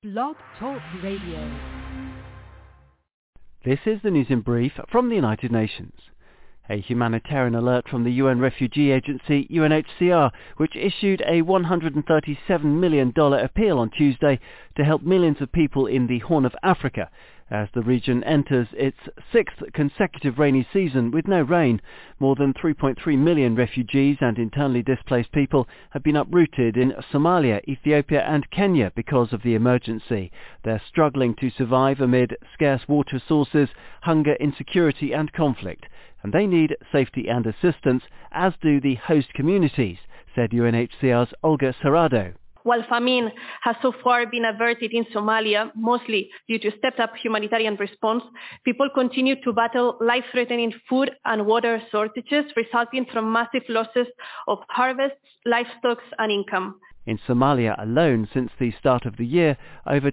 Blog Talk Radio. This is the news in brief from the United Nations. A humanitarian alert from the UN Refugee Agency, UNHCR, which issued a $137 million appeal on Tuesday to help millions of people in the Horn of Africa as the region enters its sixth consecutive rainy season with no rain. More than 3.3 million refugees and internally displaced people have been uprooted in Somalia, Ethiopia and Kenya because of the emergency. They're struggling to survive amid scarce water sources, hunger, insecurity and conflict. And they need safety and assistance, as do the host communities, said UNHCR's Olga Serrado. While famine has so far been averted in Somalia, mostly due to stepped-up humanitarian response, people continue to battle life-threatening food and water shortages resulting from massive losses of harvests, livestock and income. In Somalia alone, since the start of the year, over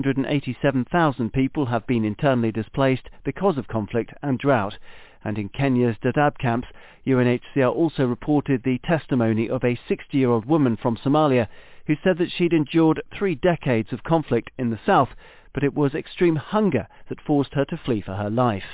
287,000 people have been internally displaced because of conflict and drought. And in Kenya's Dadaab camps, UNHCR also reported the testimony of a 60-year-old woman from Somalia who said that she'd endured 3 decades of conflict in the south, but it was extreme hunger that forced her to flee for her life.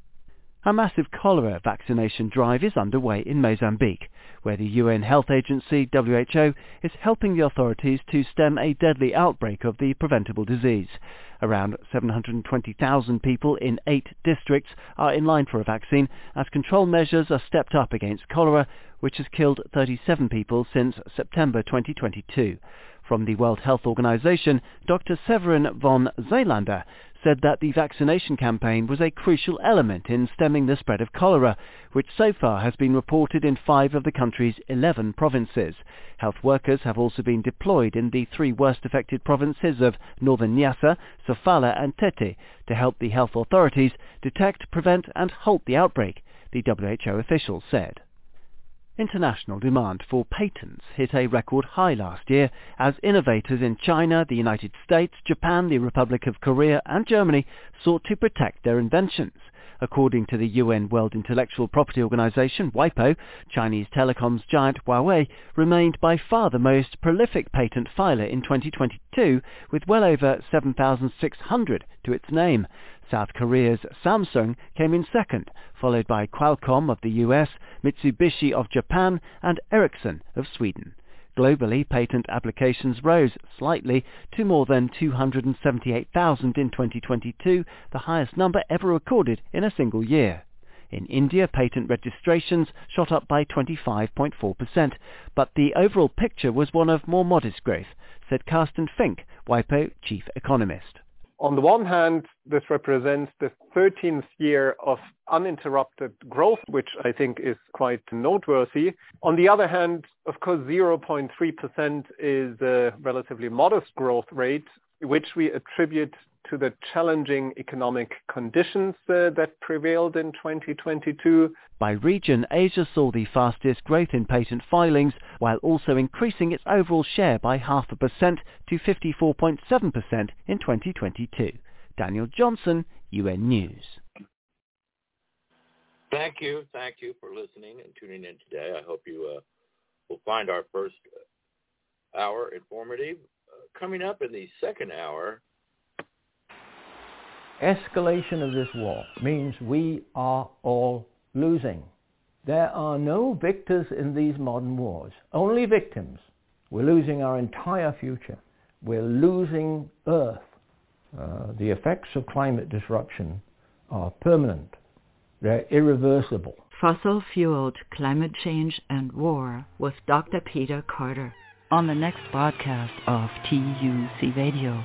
A massive cholera vaccination drive is underway in Mozambique, where the UN Health Agency, WHO, is helping the authorities to stem a deadly outbreak of the preventable disease. Around 720,000 people in 8 districts are in line for a vaccine as control measures are stepped up against cholera, which has killed 37 people since September 2022. From the World Health Organization, Dr. Severin von Zeelander said that the vaccination campaign was a crucial element in stemming the spread of cholera, which so far has been reported in 5 of the country's 11 provinces. Health workers have also been deployed in the 3 worst affected provinces of Northern Nyasa, Sofala and Tete to help the health authorities detect, prevent and halt the outbreak, the WHO officials said. International demand for patents hit a record high last year as innovators in China, the United States, Japan, the Republic of Korea and Germany sought to protect their inventions. According to the UN World Intellectual Property Organization, WIPO, Chinese telecoms giant Huawei remained by far the most prolific patent filer in 2022, with well over 7,600 to its name. South Korea's Samsung came in second, followed by Qualcomm of the US, Mitsubishi of Japan and Ericsson of Sweden. Globally, patent applications rose slightly to more than 278,000 in 2022, the highest number ever recorded in a single year. In India, patent registrations shot up by 25.4%, but the overall picture was one of more modest growth, said Carsten Fink, WIPO chief economist. On the one hand, this represents the 13th year of uninterrupted growth, which I think is quite noteworthy. On the other hand, of course, 0.3% is a relatively modest growth rate, which we attribute to the challenging economic conditions that prevailed in 2022. By region, Asia saw the fastest growth in patent filings, while also increasing its overall share by 0.5% to 54.7% in 2022. Daniel Johnson, UN News. Thank you for listening and tuning in today. I hope you will find our first hour informative. Coming up in the second hour, escalation of this war means we are all losing. There are no victors in these modern wars, only victims. We're losing our entire future. We're losing Earth. The effects of climate disruption are permanent. They're irreversible. Fossil-fueled climate change and war with Dr. Peter Carter on the next broadcast of TUC Radio.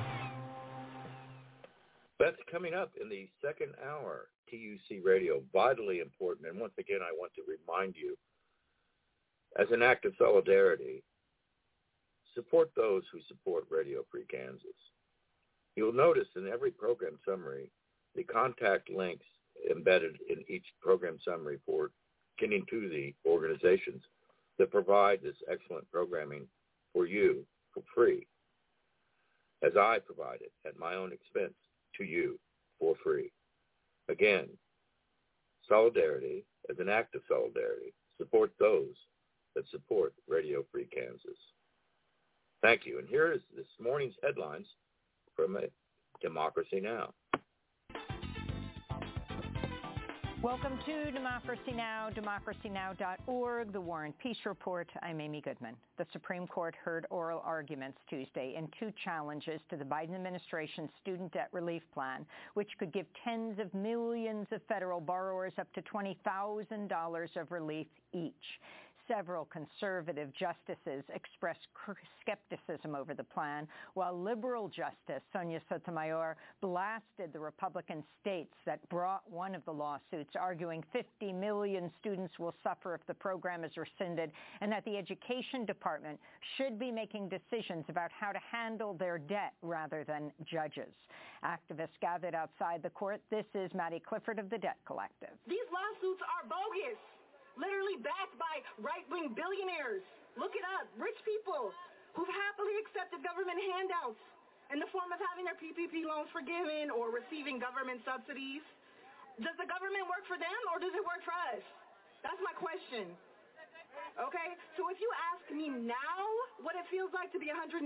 That's coming up in the second hour, TUC Radio, vitally important. And once again, I want to remind you, as an act of solidarity, support those who support Radio Free Kansas. You'll notice in every program summary, the contact links embedded in each program summary for getting to the organizations that provide this excellent programming for you for free, as I provide it at my own expense to you for free. Again, solidarity, as an act of solidarity, support those that support Radio Free Kansas. Thank you. And here is this morning's headlines from Democracy Now! Welcome to Democracy Now!, democracynow.org, the War and Peace Report. I'm Amy Goodman. The Supreme Court heard oral arguments Tuesday in two challenges to the Biden administration's student debt relief plan, which could give tens of millions of federal borrowers up to $20,000 of relief each. Several conservative justices expressed skepticism over the plan, while liberal Justice Sonia Sotomayor blasted the Republican states that brought one of the lawsuits, arguing 50 million students will suffer if the program is rescinded, and that the Education Department should be making decisions about how to handle their debt rather than judges. Activists gathered outside the court. This is Maddie Clifford of the Debt Collective. These lawsuits are bogus. Literally backed by right-wing billionaires. Look it up. Rich people who've happily accepted government handouts in the form of having their PPP loans forgiven or receiving government subsidies. Does the government work for them or does it work for us? That's my question. Okay? So if you ask me now what it feels like to be $120,000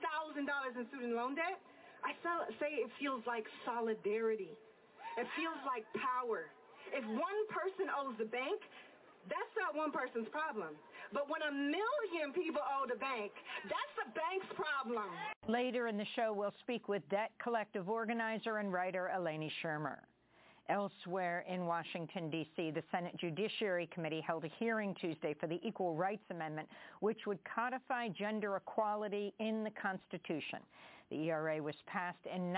in student loan debt, I say it feels like solidarity. It feels like power. If one person owes the bank, that's not one person's problem. But when 1 million people owe the bank, that's the bank's problem. Later in the show, we'll speak with Debt Collective organizer and writer Eleni Shermer. Elsewhere in Washington, D.C., the Senate Judiciary Committee held a hearing Tuesday for the Equal Rights Amendment, which would codify gender equality in the Constitution. The ERA was passed in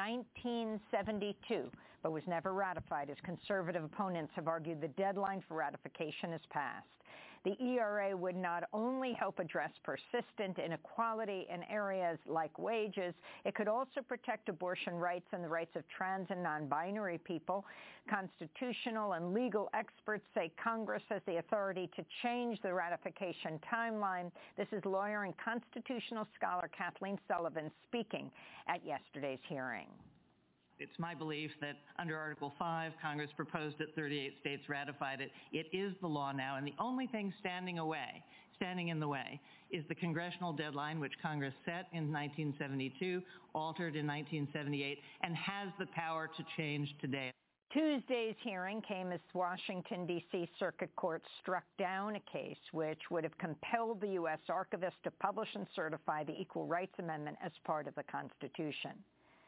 1972, but was never ratified, as conservative opponents have argued the deadline for ratification is passed. The ERA would not only help address persistent inequality in areas like wages, it could also protect abortion rights and the rights of trans and non-binary people. Constitutional and legal experts say Congress has the authority to change the ratification timeline. This is lawyer and constitutional scholar Kathleen Sullivan speaking at yesterday's hearing. It's my belief that under Article 5, Congress proposed it, 38 states ratified it. It is the law now, and the only thing standing in the way, is the congressional deadline, which Congress set in 1972, altered in 1978, and has the power to change today. Tuesday's hearing came as Washington, D.C. Circuit Court struck down a case which would have compelled the U.S. Archivist to publish and certify the Equal Rights Amendment as part of the Constitution.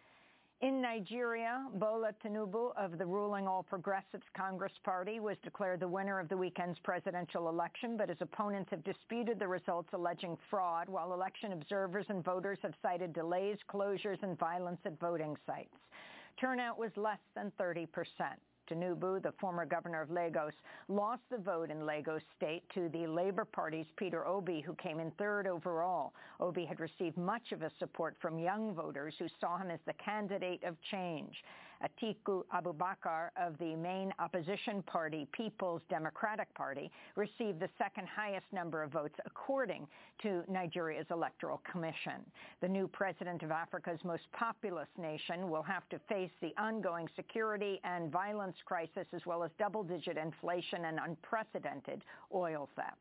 In Nigeria, Bola Tinubu of the ruling All Progressives Congress Party was declared the winner of the weekend's presidential election, but his opponents have disputed the results, alleging fraud, while election observers and voters have cited delays, closures, and violence at voting sites. Turnout was less than 30%. Tinubu, the former governor of Lagos, lost the vote in Lagos State to the Labour Party's Peter Obi, who came in third overall. Obi had received much of his support from young voters who saw him as the candidate of change. Atiku Abubakar of the main opposition party, People's Democratic Party, received the second highest number of votes, according to Nigeria's Electoral Commission. The new president of Africa's most populous nation will have to face the ongoing security and violence crisis, as well as double-digit inflation and unprecedented oil theft.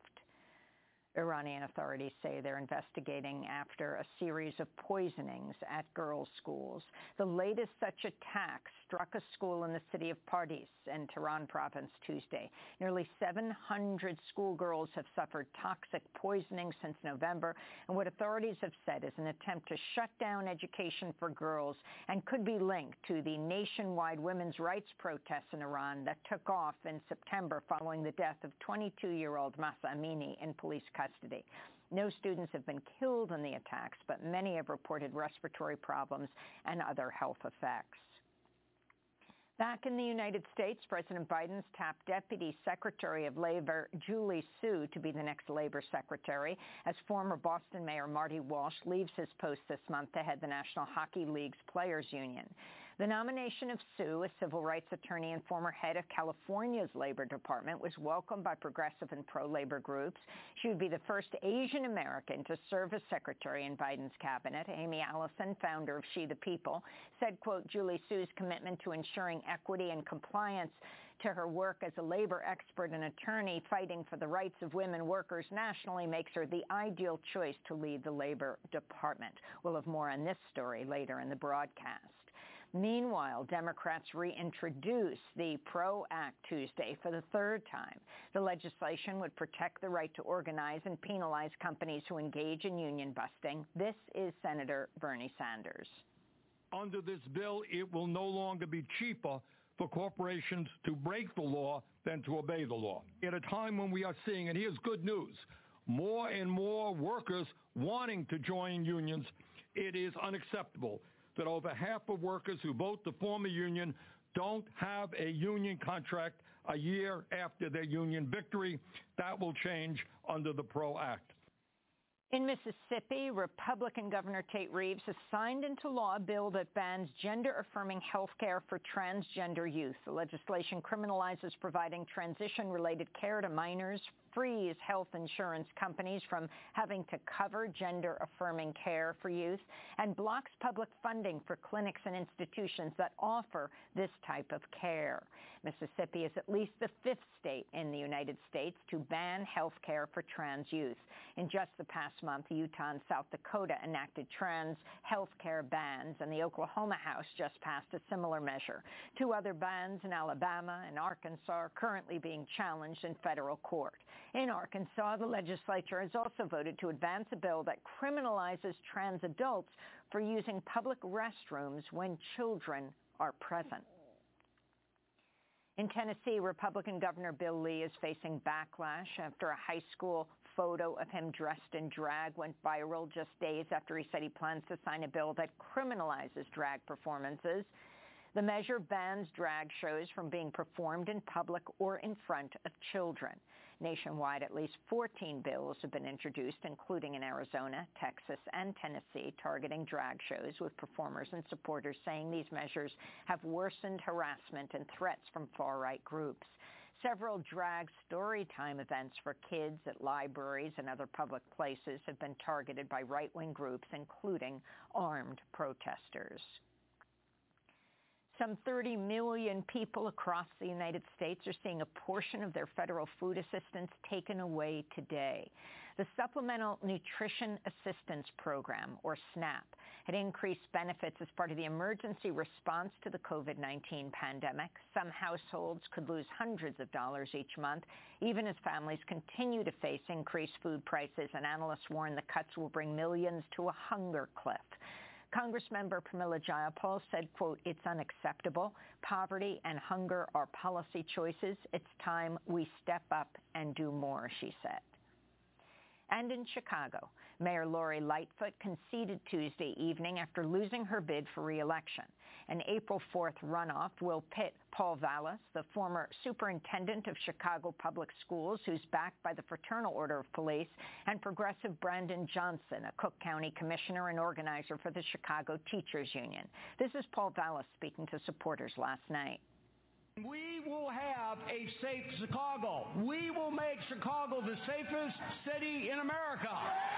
Iranian authorities say they're investigating after a series of poisonings at girls' schools. The latest such attack struck a school in the city of Pardis in Tehran province Tuesday. Nearly 700 schoolgirls have suffered toxic poisoning since November, and what authorities have said is an attempt to shut down education for girls and could be linked to the nationwide women's rights protests in Iran that took off in September following the death of 22-year-old Mahsa Amini in police custody. No students have been killed in the attacks, but many have reported respiratory problems and other health effects. Back in the United States, President Biden's top Deputy Secretary of Labor, Julie Su, to be the next Labor Secretary, as former Boston Mayor Marty Walsh leaves his post this month to head the National Hockey League's Players Union. The nomination of Su, a civil rights attorney and former head of California's Labor Department, was welcomed by progressive and pro-labor groups. She would be the first Asian American to serve as secretary in Biden's cabinet. Amy Allison, founder of She the People, said, quote, Julie Su's commitment to ensuring equity and compliance to her work as a labor expert and attorney fighting for the rights of women workers nationally makes her the ideal choice to lead the Labor Department. We'll have more on this story later in the broadcast. Meanwhile, Democrats reintroduced the PRO Act Tuesday for the third time. The legislation would protect the right to organize and penalize companies who engage in union busting. This is Senator Bernie Sanders. Under this bill, it will no longer be cheaper for corporations to break the law than to obey the law. At a time when we are seeing, and here's good news, more and more workers wanting to join unions, it is unacceptable that over half of workers who vote to form a union don't have a union contract a year after their union victory. That will change under the PRO Act. In Mississippi, Republican Governor Tate Reeves has signed into law a bill that bans gender-affirming health care for transgender youth. The legislation criminalizes providing transition-related care to minors, frees health insurance companies from having to cover gender-affirming care for youth, and blocks public funding for clinics and institutions that offer this type of care. Mississippi is at least the fifth state in the United States to ban health care for trans youth. In just the past month, Utah and South Dakota enacted trans health care bans, and the Oklahoma House just passed a similar measure. Two other bans in Alabama and Arkansas are currently being challenged in federal court. In Arkansas, the legislature has also voted to advance a bill that criminalizes trans adults for using public restrooms when children are present. In Tennessee, Republican Governor Bill Lee is facing backlash after a high school photo of him dressed in drag went viral just days after he said he plans to sign a bill that criminalizes drag performances. The measure bans drag shows from being performed in public or in front of children. Nationwide, at least 14 bills have been introduced, including in Arizona, Texas, and Tennessee, targeting drag shows, with performers and supporters saying these measures have worsened harassment and threats from far-right groups. Several drag story time events for kids at libraries and other public places have been targeted by right-wing groups, including armed protesters. Some 30 million people across the United States are seeing a portion of their federal food assistance taken away today. The Supplemental Nutrition Assistance Program, or SNAP, had increased benefits as part of the emergency response to the COVID-19 pandemic. Some households could lose hundreds of dollars each month, even as families continue to face increased food prices, and analysts warn the cuts will bring millions to a hunger cliff. Congressmember Pramila Jayapal said, quote, "It's unacceptable. Poverty and hunger are policy choices. It's time we step up and do more," she said. And in Chicago, Mayor Lori Lightfoot conceded Tuesday evening after losing her bid for re-election. An April 4th runoff will pit Paul Vallas, the former superintendent of Chicago Public Schools, who's backed by the Fraternal Order of Police, and progressive Brandon Johnson, a Cook County commissioner and organizer for the Chicago Teachers Union. This is Paul Vallas speaking to supporters last night. We will have a safe Chicago. We will make Chicago the safest city in America.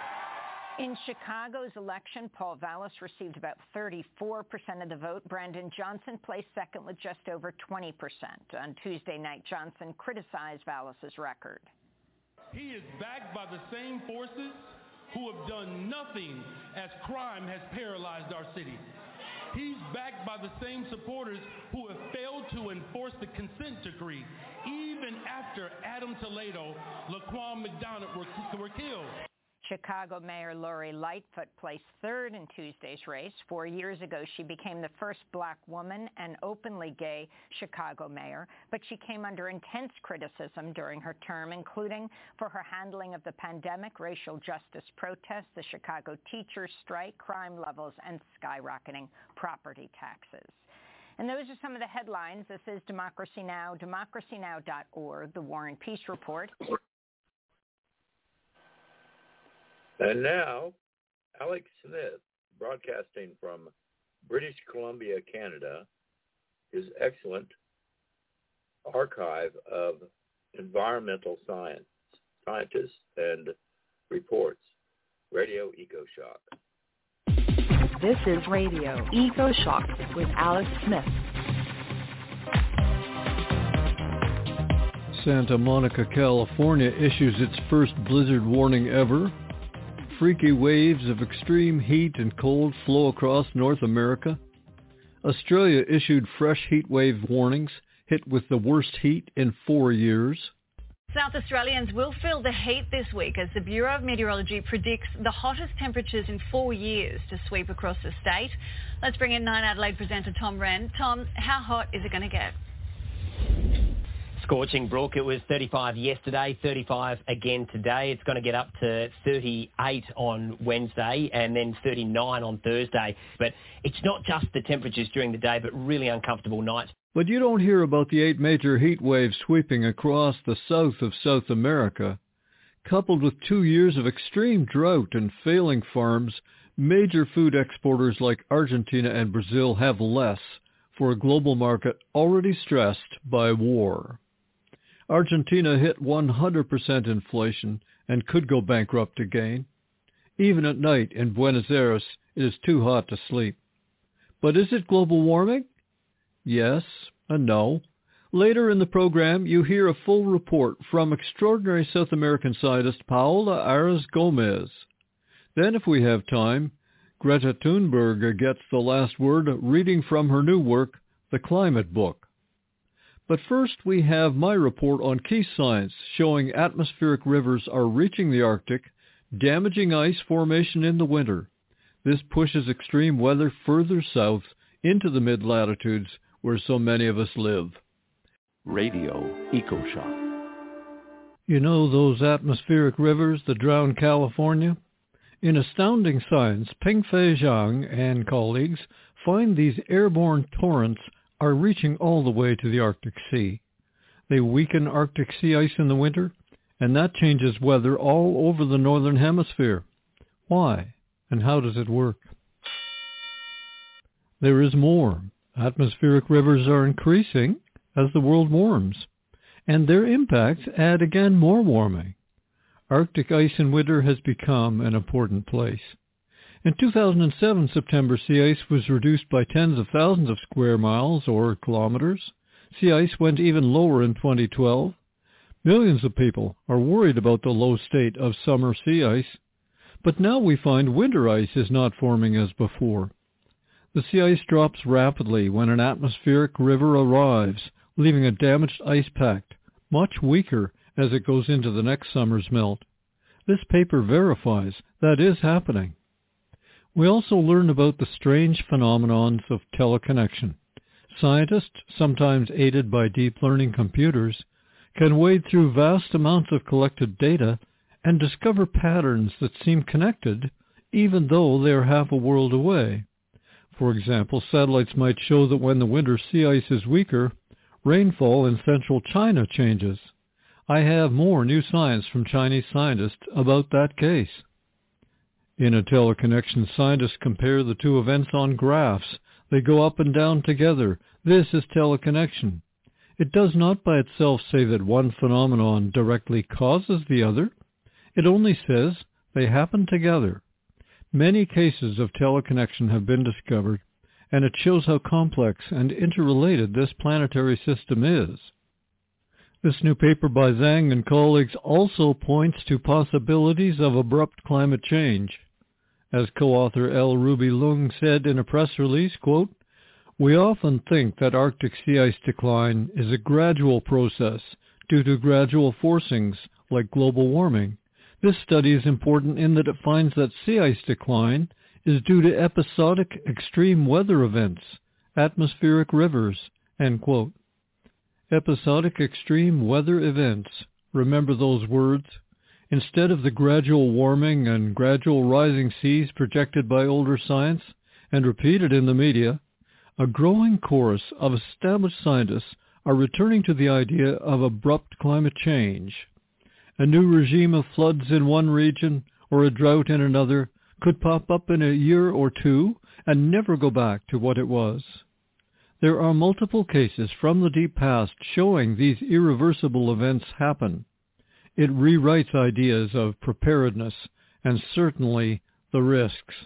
In Chicago's election, Paul Vallas received about 34% of the vote. Brandon Johnson placed second with just over 20%. On Tuesday night, Johnson criticized Vallas's record. He is backed by the same forces who have done nothing as crime has paralyzed our city. He's backed by the same supporters who have failed to enforce the consent decree, even after Adam Toledo, Laquan McDonald were killed. Chicago Mayor Lori Lightfoot placed third in Tuesday's race. 4 years ago, she became the first black woman and openly gay Chicago mayor, but she came under intense criticism during her term, including for her handling of the pandemic, racial justice protests, the Chicago teachers' strike, crime levels, and skyrocketing property taxes. And those are some of the headlines. This is Democracy Now!, democracynow.org, The War and Peace Report. And now, Alex Smith, broadcasting from British Columbia, Canada, his excellent archive of environmental scientists and reports, Radio EcoShock. This is Radio EcoShock with Alex Smith. Santa Monica, California issues its first blizzard warning ever. Freaky waves of extreme heat and cold flow across North America. Australia issued fresh heat wave warnings, hit with the worst heat in 4 years. South Australians will feel the heat this week as the Bureau of Meteorology predicts the hottest temperatures in 4 years to sweep across the state. Let's bring in 9 Adelaide presenter Tom Wren. Tom, how hot is it going to get? Scorching, Brooke. It was 35 yesterday, 35 again today. It's going to get up to 38 on Wednesday and then 39 on Thursday. But it's not just the temperatures during the day, but really uncomfortable nights. But you don't hear about the 8 major heat waves sweeping across the south of South America. Coupled with 2 years of extreme drought and failing farms, major food exporters like Argentina and Brazil have less for a global market already stressed by war. Argentina hit 100% inflation and could go bankrupt again. Even at night in Buenos Aires, it is too hot to sleep. But is it global warming? Yes and no. Later in the program, you hear a full report from extraordinary South American scientist Paola Aras Gomez. Then, if we have time, Greta Thunberg gets the last word, reading from her new work, The Climate Book. But first, we have my report on key science showing atmospheric rivers are reaching the Arctic, damaging ice formation in the winter. This pushes extreme weather further south into the mid-latitudes where so many of us live. Radio EcoShock. You know those atmospheric rivers that drown California? In Astounding Science, Pengfei Zhang and colleagues find these airborne torrents are reaching all the way to the Arctic Sea. They weaken Arctic sea ice in the winter, and that changes weather all over the northern hemisphere. Why, and how does it work? There is more. Atmospheric rivers are increasing as the world warms, and their impacts add again more warming. Arctic ice in winter has become an important place. In 2007, September sea ice was reduced by tens of thousands of square miles or kilometers. Sea ice went even lower in 2012. Millions of people are worried about the low state of summer sea ice. But now we find winter ice is not forming as before. The sea ice drops rapidly when an atmospheric river arrives, leaving a damaged ice pack, much weaker as it goes into the next summer's melt. This paper verifies that is happening. We also learn about the strange phenomenons of teleconnection. Scientists, sometimes aided by deep learning computers, can wade through vast amounts of collected data and discover patterns that seem connected, even though they are half a world away. For example, satellites might show that when the winter sea ice is weaker, rainfall in central China changes. I have more new science from Chinese scientists about that case. In a teleconnection, scientists compare the two events on graphs. They go up and down together. This is teleconnection. It does not by itself say that one phenomenon directly causes the other. It only says they happen together. Many cases of teleconnection have been discovered, and it shows how complex and interrelated this planetary system is. This new paper by Zhang and colleagues also points to possibilities of abrupt climate change. As co-author L. Ruby Lung said in a press release, quote, "We often think that Arctic sea ice decline is a gradual process due to gradual forcings like global warming. This study is important in that it finds that sea ice decline is due to episodic extreme weather events, atmospheric rivers," end quote. Episodic extreme weather events. Remember those words? Instead of the gradual warming and gradual rising seas projected by older science and repeated in the media, a growing chorus of established scientists are returning to the idea of abrupt climate change. A new regime of floods in one region or a drought in another could pop up in a year or two and never go back to what it was. There are multiple cases from the deep past showing these irreversible events happen. It rewrites ideas of preparedness and certainly the risks.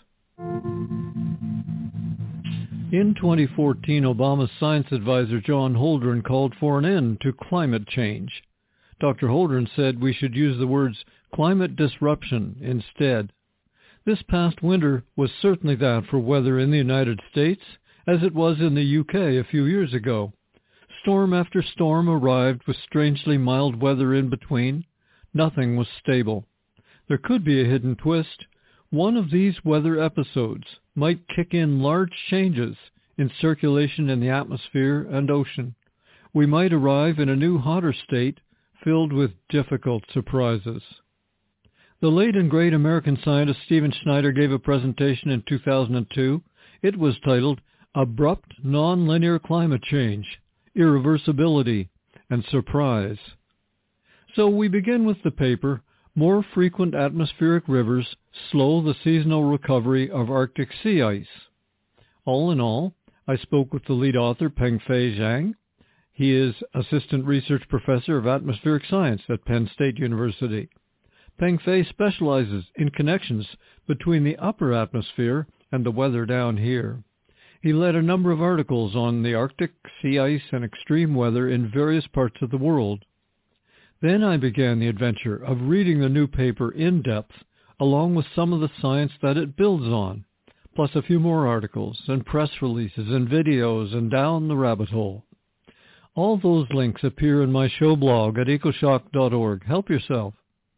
In 2014, Obama's science advisor John Holdren called for an end to climate change. Dr. Holdren said we should use the words climate disruption instead. This past winter was certainly that for weather in the United States, as it was in the UK a few years ago. Storm after storm arrived with strangely mild weather in between. Nothing was stable. There could be a hidden twist. One of these weather episodes might kick in large changes in circulation in the atmosphere and ocean. We might arrive in a new hotter state filled with difficult surprises. The late and great American scientist Stephen Schneider gave a presentation in 2002. It was titled Abrupt Nonlinear Climate Change, Irreversibility, and Surprise. So we begin with the paper, More Frequent Atmospheric Rivers Slow the Seasonal Recovery of Arctic Sea Ice. All in all, I spoke with the lead author, Pengfei Zhang. He is Assistant Research Professor of Atmospheric Science at Penn State University. Pengfei specializes in connections between the upper atmosphere and the weather down here. He led a number of articles on the Arctic, sea ice, and extreme weather in various parts of the world. Then I began the adventure of reading the new paper in depth, along with some of the science that it builds on, plus a few more articles and press releases and videos and down the rabbit hole. All those links appear in my show blog at ecoshock.org. Help yourself.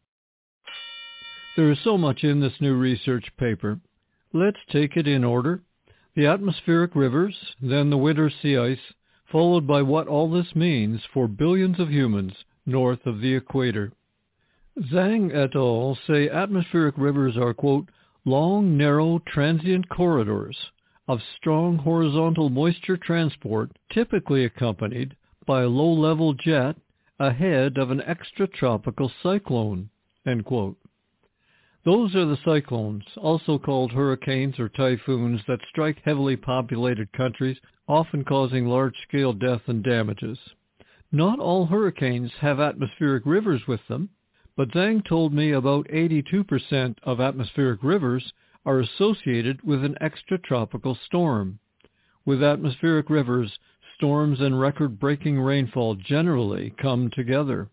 There is so much in this new research paper. Let's take it in order. The atmospheric rivers, then the winter sea ice, followed by what all this means for billions of humans north of the equator. Zhang et al. Say atmospheric rivers are, quote, long, narrow, transient corridors of strong horizontal moisture transport typically accompanied by a low-level jet ahead of an extratropical cyclone, end quote. Those are the cyclones, also called hurricanes or typhoons, that strike heavily populated countries, often causing large-scale death and damages. Not all hurricanes have atmospheric rivers with them, but Zhang told me about 82% of atmospheric rivers are associated with an extratropical storm. With atmospheric rivers, storms and record-breaking rainfall generally come together.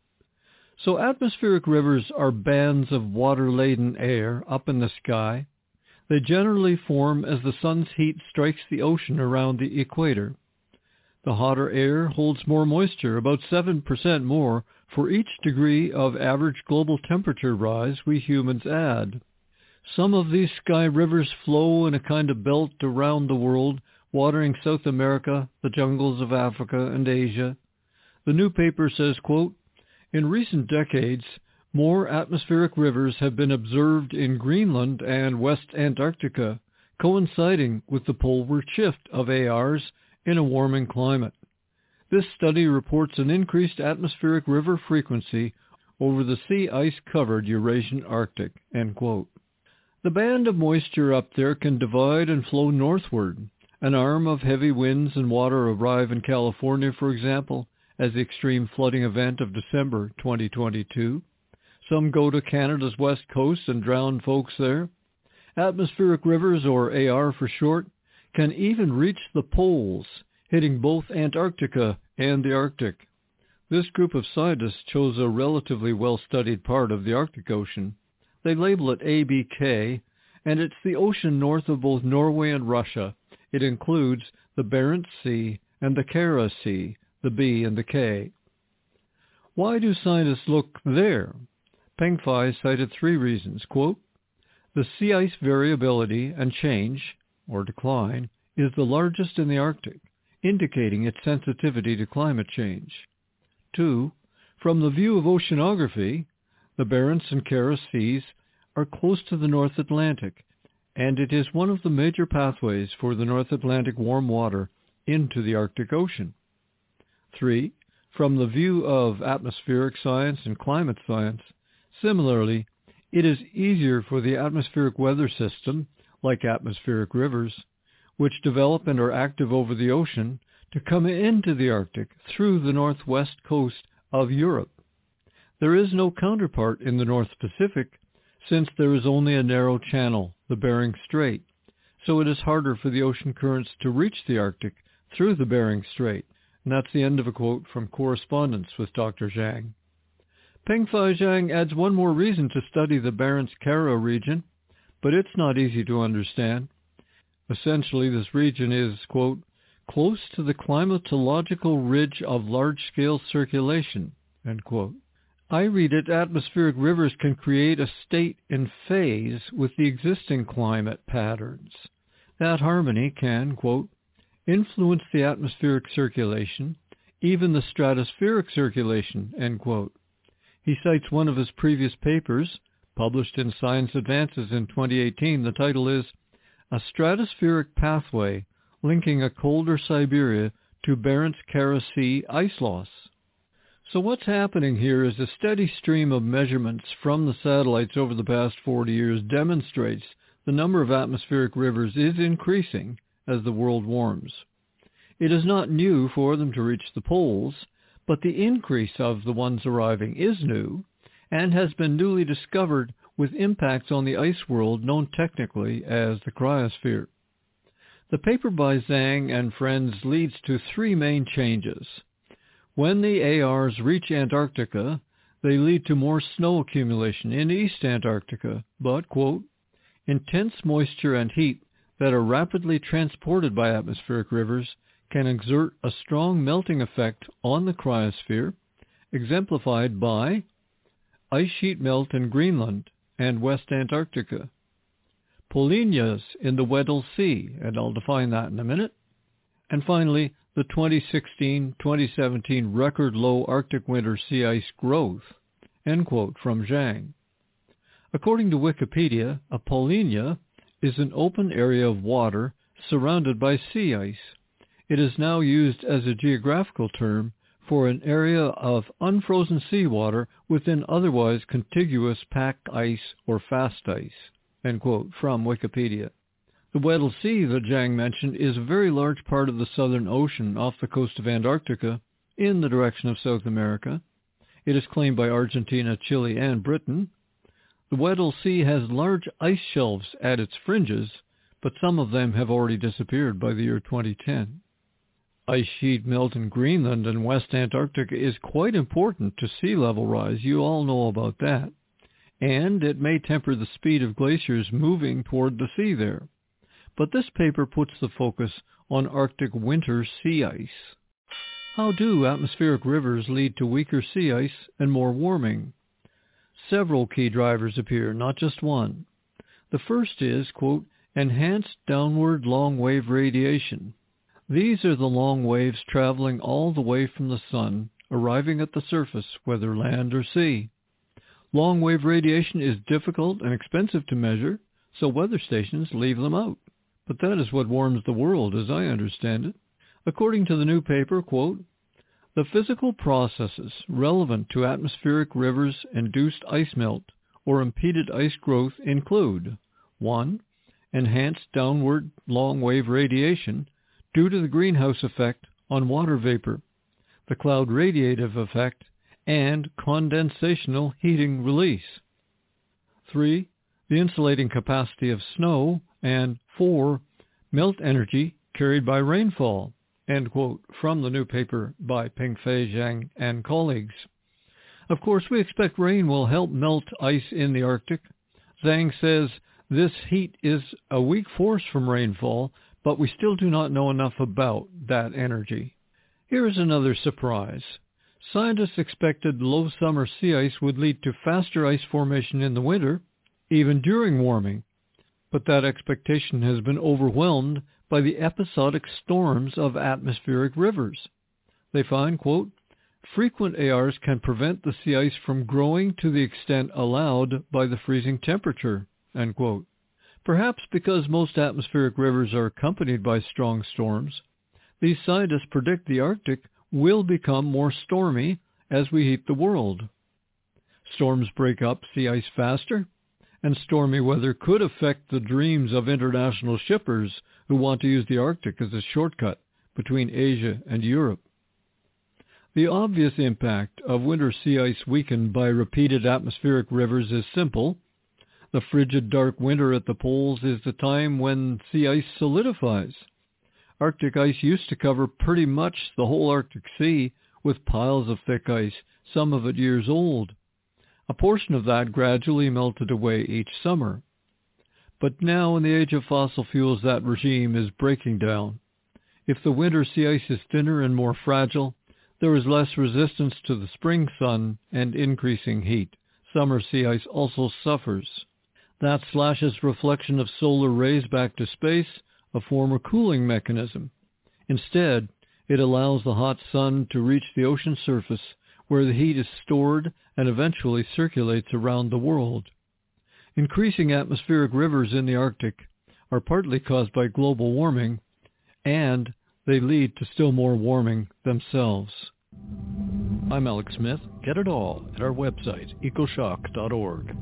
So atmospheric rivers are bands of water-laden air up in the sky. They generally form as the sun's heat strikes the ocean around the equator. The hotter air holds more moisture, about 7% more, for each degree of average global temperature rise we humans add. Some of these sky rivers flow in a kind of belt around the world, watering South America, the jungles of Africa, and Asia. The new paper says, quote, in recent decades, more atmospheric rivers have been observed in Greenland and West Antarctica, coinciding with the poleward shift of ARs in a warming climate. This study reports an increased atmospheric river frequency over the sea ice-covered Eurasian Arctic, end quote. The band of moisture up there can divide and flow northward. An arm of heavy winds and water arrive in California, for example, as the extreme flooding event of December 2022. Some go to Canada's west coast and drown folks there. Atmospheric rivers, or AR for short, can even reach the poles, hitting both Antarctica and the Arctic. This group of scientists chose a relatively well-studied part of the Arctic Ocean. They label it ABK, and it's the ocean north of both Norway and Russia. It includes the Barents Sea and the Kara Sea, the B and the K. Why do scientists look there? Pengfei cited 3 reasons. Quote, the sea ice variability and change, or decline, is the largest in the Arctic, indicating its sensitivity to climate change. 2. From the view of oceanography, the Barents and Kara Seas are close to the North Atlantic, and it is one of the major pathways for the North Atlantic warm water into the Arctic Ocean. 3. From the view of atmospheric science and climate science, similarly, it is easier for the atmospheric weather system, like atmospheric rivers, which develop and are active over the ocean, to come into the Arctic through the northwest coast of Europe. There is no counterpart in the North Pacific, since there is only a narrow channel, the Bering Strait, so it is harder for the ocean currents to reach the Arctic through the Bering Strait. And that's the end of a quote from Correspondence with Dr. Zhang. Peng-Fai Zhang adds one more reason to study the Barents-Kara region, but it's not easy to understand. Essentially, this region is, quote, close to the climatological ridge of large-scale circulation, end quote. I read it, atmospheric rivers can create a state in phase with the existing climate patterns. That harmony can, quote, influence the atmospheric circulation, even the stratospheric circulation, end quote. He cites one of his previous papers, published in Science Advances in 2018. The title is A Stratospheric Pathway Linking a Colder Siberia to Barents-Kara Sea Ice Loss. So what's happening here is a steady stream of measurements from the satellites over the past 40 years demonstrates the number of atmospheric rivers is increasing as the world warms. It is not new for them to reach the poles, but the increase of the ones arriving is new and has been newly discovered with impacts on the ice world known technically as the cryosphere. The paper by Zhang and friends leads to three main changes. When the ARs reach Antarctica, they lead to more snow accumulation in East Antarctica, but, quote, intense moisture and heat that are rapidly transported by atmospheric rivers can exert a strong melting effect on the cryosphere, exemplified by ice sheet melt in Greenland and West Antarctica, polynyas in the Weddell Sea, and I'll define that in a minute, and finally, the 2016-2017 record low Arctic winter sea ice growth, end quote, from Zhang. According to Wikipedia, a polynya is an open area of water surrounded by sea ice. It is now used as a geographical term for an area of unfrozen seawater within otherwise contiguous packed ice or fast ice, end quote, from Wikipedia. The Weddell Sea that Zhang mentioned is a very large part of the Southern Ocean off the coast of Antarctica in the direction of South America. It is claimed by Argentina, Chile, and Britain. The Weddell Sea has large ice shelves at its fringes, but some of them have already disappeared by the year 2010. Ice sheet melt in Greenland and West Antarctica is quite important to sea level rise. You all know about that. And it may temper the speed of glaciers moving toward the sea there. But this paper puts the focus on Arctic winter sea ice. How do atmospheric rivers lead to weaker sea ice and more warming? Several key drivers appear, not just one. The first is, quote, enhanced downward long-wave radiation. These are the long waves traveling all the way from the sun, arriving at the surface, whether land or sea. Long-wave radiation is difficult and expensive to measure, so weather stations leave them out. But that is what warms the world, as I understand it. According to the new paper, quote, the physical processes relevant to atmospheric rivers' induced ice melt or impeded ice growth include 1. Enhanced downward long-wave radiation due to the greenhouse effect on water vapor, the cloud radiative effect, and condensational heating release. 3. The insulating capacity of snow, and 4. Melt energy carried by rainfall, end quote, from the new paper by Peng-Fai Zhang and colleagues. Of course, we expect rain will help melt ice in the Arctic. Zhang says this heat is a weak force from rainfall, but we still do not know enough about that energy. Here is another surprise. Scientists expected low summer sea ice would lead to faster ice formation in the winter, even during warming. But that expectation has been overwhelmed by the episodic storms of atmospheric rivers. They find, quote, frequent ARs can prevent the sea ice from growing to the extent allowed by the freezing temperature, end quote. Perhaps because most atmospheric rivers are accompanied by strong storms, these scientists predict the Arctic will become more stormy as we heat the world. Storms break up sea ice faster, and stormy weather could affect the dreams of international shippers who want to use the Arctic as a shortcut between Asia and Europe. The obvious impact of winter sea ice weakened by repeated atmospheric rivers is simple. The frigid dark winter at the poles is the time when sea ice solidifies. Arctic ice used to cover pretty much the whole Arctic Sea with piles of thick ice, some of it years old. A portion of that gradually melted away each summer. But now in the age of fossil fuels, that regime is breaking down. If the winter sea ice is thinner and more fragile, there is less resistance to the spring sun and increasing heat. Summer sea ice also suffers. That slashes reflection of solar rays back to space, a former cooling mechanism. Instead, it allows the hot sun to reach the ocean surface, where the heat is stored and eventually circulates around the world. Increasing atmospheric rivers in the Arctic are partly caused by global warming, and they lead to still more warming themselves. I'm Alex Smith. Get it all at our website, ecoshock.org.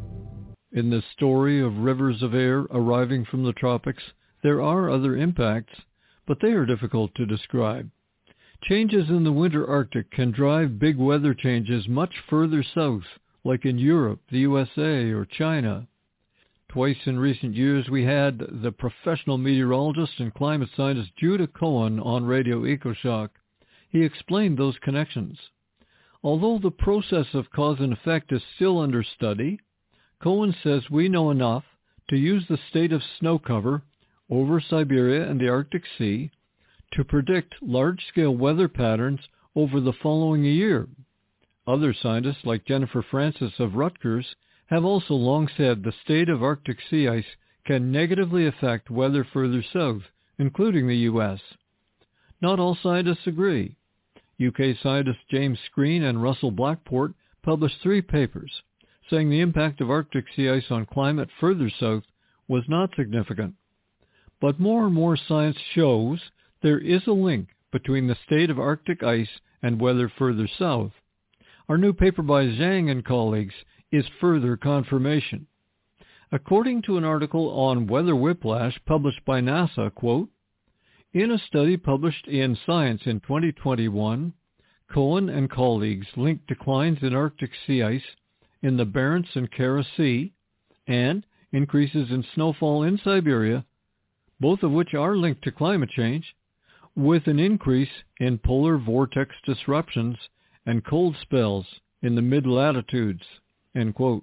In this story of rivers of air arriving from the tropics, there are other impacts, but they are difficult to describe. Changes in the winter Arctic can drive big weather changes much further south, like in Europe, the USA, or China. Twice in recent years we had the professional meteorologist and climate scientist Judah Cohen on Radio EcoShock. He explained those connections. Although the process of cause and effect is still under study, Cohen says we know enough to use the state of snow cover over Siberia and the Arctic Sea to predict large-scale weather patterns over the following year. Other scientists, like Jennifer Francis of Rutgers, have also long said the state of Arctic sea ice can negatively affect weather further south, including the U.S. Not all scientists agree. UK scientists James Screen and Russell Blackport published 3 papers saying the impact of Arctic sea ice on climate further south was not significant. But more and more science shows there is a link between the state of Arctic ice and weather further south. Our new paper by Zhang and colleagues is further confirmation. According to an article on weather whiplash published by NASA, quote, in a study published in Science in 2021, Cohen and colleagues linked declines in Arctic sea ice in the Barents and Kara Sea and increases in snowfall in Siberia, both of which are linked to climate change, with an increase in polar vortex disruptions and cold spells in the mid-latitudes, end quote.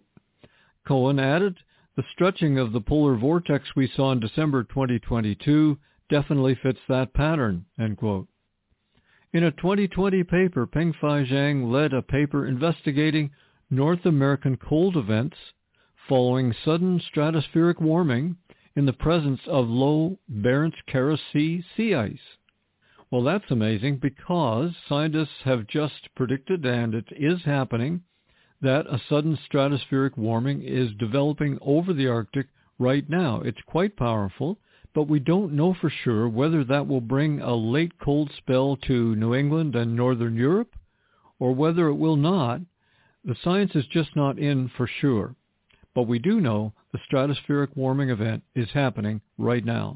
Cohen added, the stretching of the polar vortex we saw in December 2022 definitely fits that pattern, end quote. In a 2020 paper, Pengfei Zhang led a paper investigating North American cold events following sudden stratospheric warming in the presence of low Barents-Kara Sea sea ice. Well, that's amazing because scientists have just predicted, and it is happening, that a sudden stratospheric warming is developing over the Arctic right now. It's quite powerful, but we don't know for sure whether that will bring a late cold spell to New England and Northern Europe, or whether it will not. The science is just not in for sure. But we do know the stratospheric warming event is happening right now.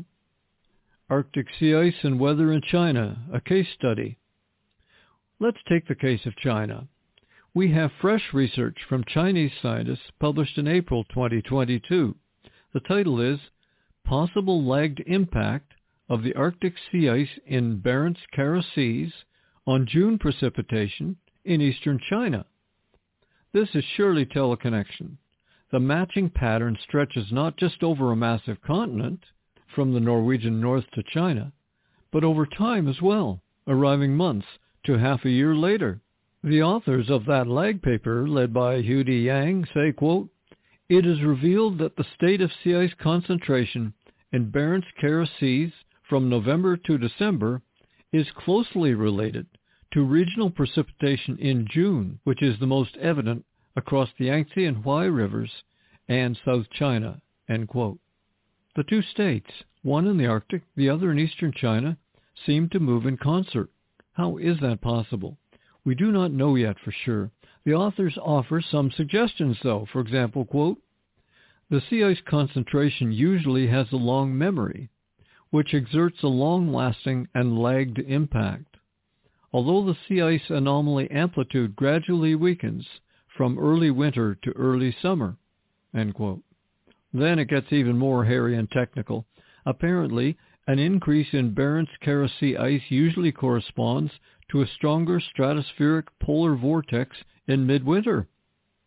Arctic sea ice and weather in China, a case study. Let's take the case of China. We have fresh research from Chinese scientists published in April 2022. The title is Possible Lagged Impact of the Arctic Sea Ice in Barents-Kara Seas on June Precipitation in Eastern China. This is surely teleconnection. The matching pattern stretches not just over a massive continent, from the Norwegian north to China, but over time as well, arriving months to half a year later. The authors of that lag paper, led by Hudi Yang, say, quote, it is revealed that the state of sea ice concentration in Barents-Kara Seas from November to December is closely related to regional precipitation in June, which is the most evident across the Yangtze and Huai rivers and South China, end quote. The two states, one in the Arctic, the other in eastern China, seem to move in concert. How is that possible? We do not know yet for sure. The authors offer some suggestions, though. For example, quote, the sea ice concentration usually has a long memory, which exerts a long-lasting and lagged impact. Although the sea ice anomaly amplitude gradually weakens from early winter to early summer, end quote. Then it gets even more hairy and technical. Apparently, an increase in Barents-Kara Sea ice usually corresponds to a stronger stratospheric polar vortex in midwinter.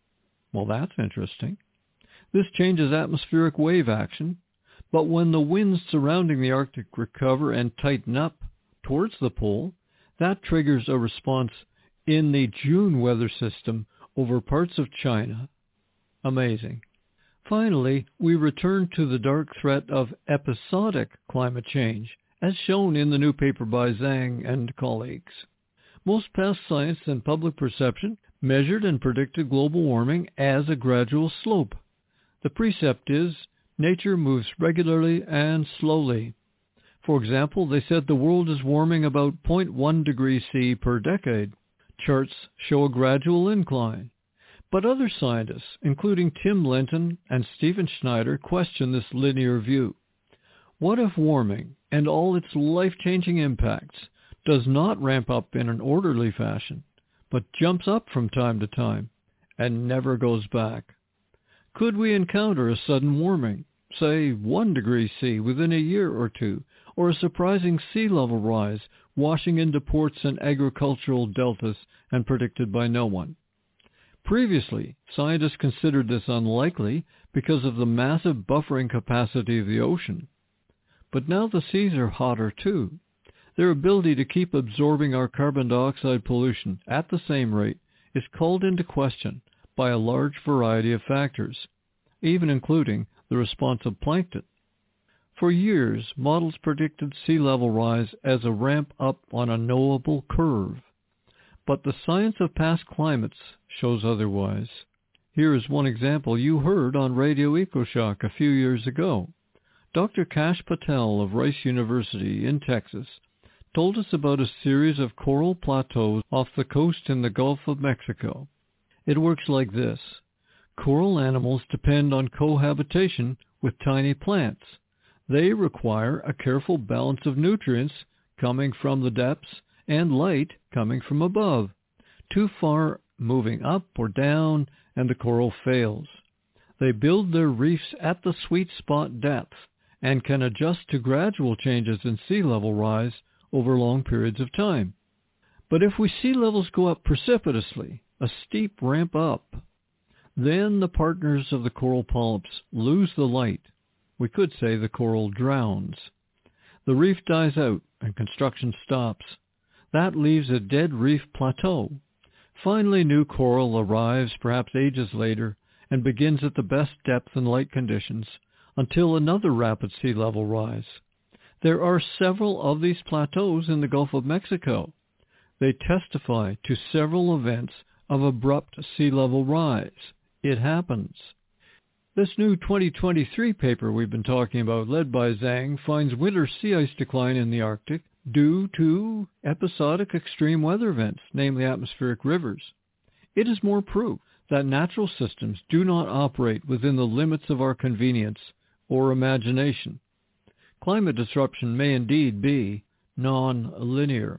Well, that's interesting. This changes atmospheric wave action, but when the winds surrounding the Arctic recover and tighten up towards the pole, that triggers a response in the June weather system over parts of China. Amazing. Finally, we return to the dark threat of episodic climate change, as shown in the new paper by Zhang and colleagues. Most past science and public perception measured and predicted global warming as a gradual slope. The precept is, nature moves regularly and slowly. For example, they said the world is warming about 0.1 degrees C per decade. Charts show a gradual incline. But other scientists, including Tim Lenton and Stephen Schneider, question this linear view. What if warming and all its life-changing impacts does not ramp up in an orderly fashion, but jumps up from time to time and never goes back? Could we encounter a sudden warming, say 1 degree C within a year or two, or a surprising sea level rise washing into ports and agricultural deltas and predicted by no one? Previously, scientists considered this unlikely because of the massive buffering capacity of the ocean. But now the seas are hotter too. Their ability to keep absorbing our carbon dioxide pollution at the same rate is called into question by a large variety of factors, even including the response of plankton. For years, models predicted sea level rise as a ramp up on a knowable curve. But the science of past climates shows otherwise. Here is one example you heard on Radio EcoShock a few years ago. Dr. Kash Patel of Rice University in Texas told us about a series of coral plateaus off the coast in the Gulf of Mexico. It works like this. Coral animals depend on cohabitation with tiny plants. They require a careful balance of nutrients coming from the depths and light coming from above. Too far moving up or down, and the coral fails. They build their reefs at the sweet spot depth and can adjust to gradual changes in sea level rise over long periods of time. But if we sea levels go up precipitously, a steep ramp up, then the partners of the coral polyps lose the light. We could say the coral drowns. The reef dies out and construction stops. That leaves a dead reef plateau. Finally, new coral arrives, perhaps ages later, and begins at the best depth and light conditions until another rapid sea level rise. There are several of these plateaus in the Gulf of Mexico. They testify to several events of abrupt sea level rise. It happens. This new 2023 paper we've been talking about, led by Zhang, finds winter sea ice decline in the Arctic due to episodic extreme weather events, namely atmospheric rivers. It is more proof that natural systems do not operate within the limits of our convenience or imagination. Climate disruption may indeed be non-linear.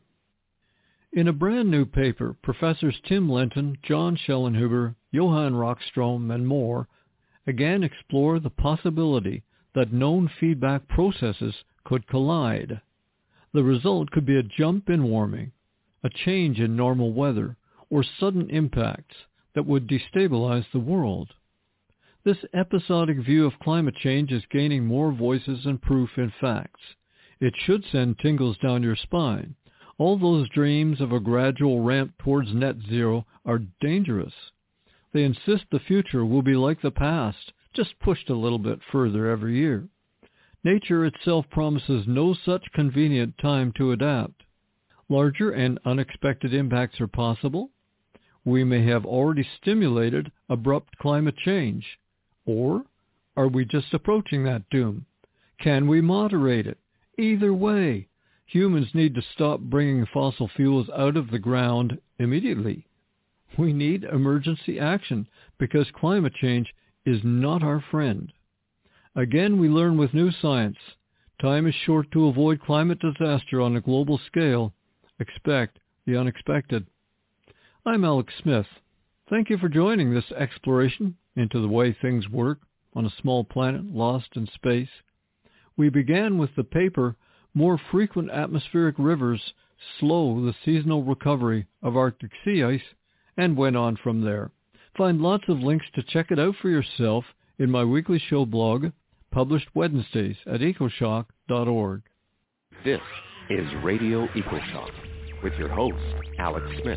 In a brand new paper, Professors Tim Lenton, John Schellenhuber, Johan Rockström, and more again explore the possibility that known feedback processes could collide. The result could be a jump in warming, a change in normal weather, or sudden impacts that would destabilize the world. This episodic view of climate change is gaining more voices and proof in facts. It should send tingles down your spine. All those dreams of a gradual ramp towards net zero are dangerous. They insist the future will be like the past, just pushed a little bit further every year. Nature itself promises no such convenient time to adapt. Larger and unexpected impacts are possible. We may have already stimulated abrupt climate change. Or are we just approaching that doom? Can we moderate it? Either way, humans need to stop bringing fossil fuels out of the ground immediately. We need emergency action because climate change is not our friend. Again, we learn with new science. Time is short to avoid climate disaster on a global scale. Expect the unexpected. I'm Alex Smith. Thank you for joining this exploration into the way things work on a small planet lost in space. We began with the paper, More Frequent Atmospheric Rivers Slow the Seasonal Recovery of Arctic Sea Ice, and went on from there. Find lots of links to check it out for yourself in my weekly show blog, published Wednesdays at ecoshock.org. This is Radio EcoShock with your host, Alex Smith.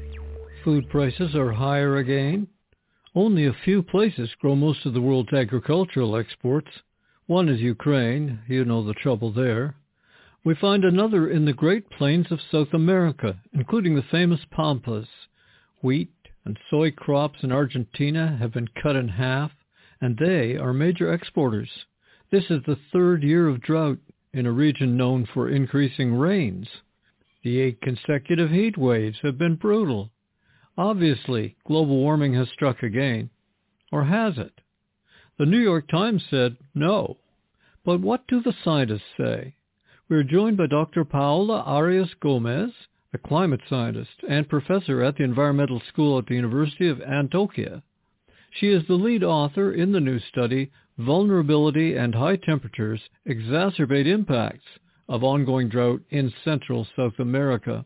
Food prices are higher again. Only a few places grow most of the world's agricultural exports. One is Ukraine. You know the trouble there. We find another in the Great Plains of South America, including the famous Pampas. Wheat and soy crops in Argentina have been cut in half, and they are major exporters. This is the third year of drought in a region known for increasing rains. The 8 consecutive heat waves have been brutal. Obviously, global warming has struck again. Or has it? The New York Times said no. But what do the scientists say? We're joined by Dr. Paola Arias Gomez, a climate scientist and professor at the Environmental School at the University of Antioquia. She is the lead author in the new study, Vulnerability and High Temperatures Exacerbate Impacts of Ongoing Drought in Central South America.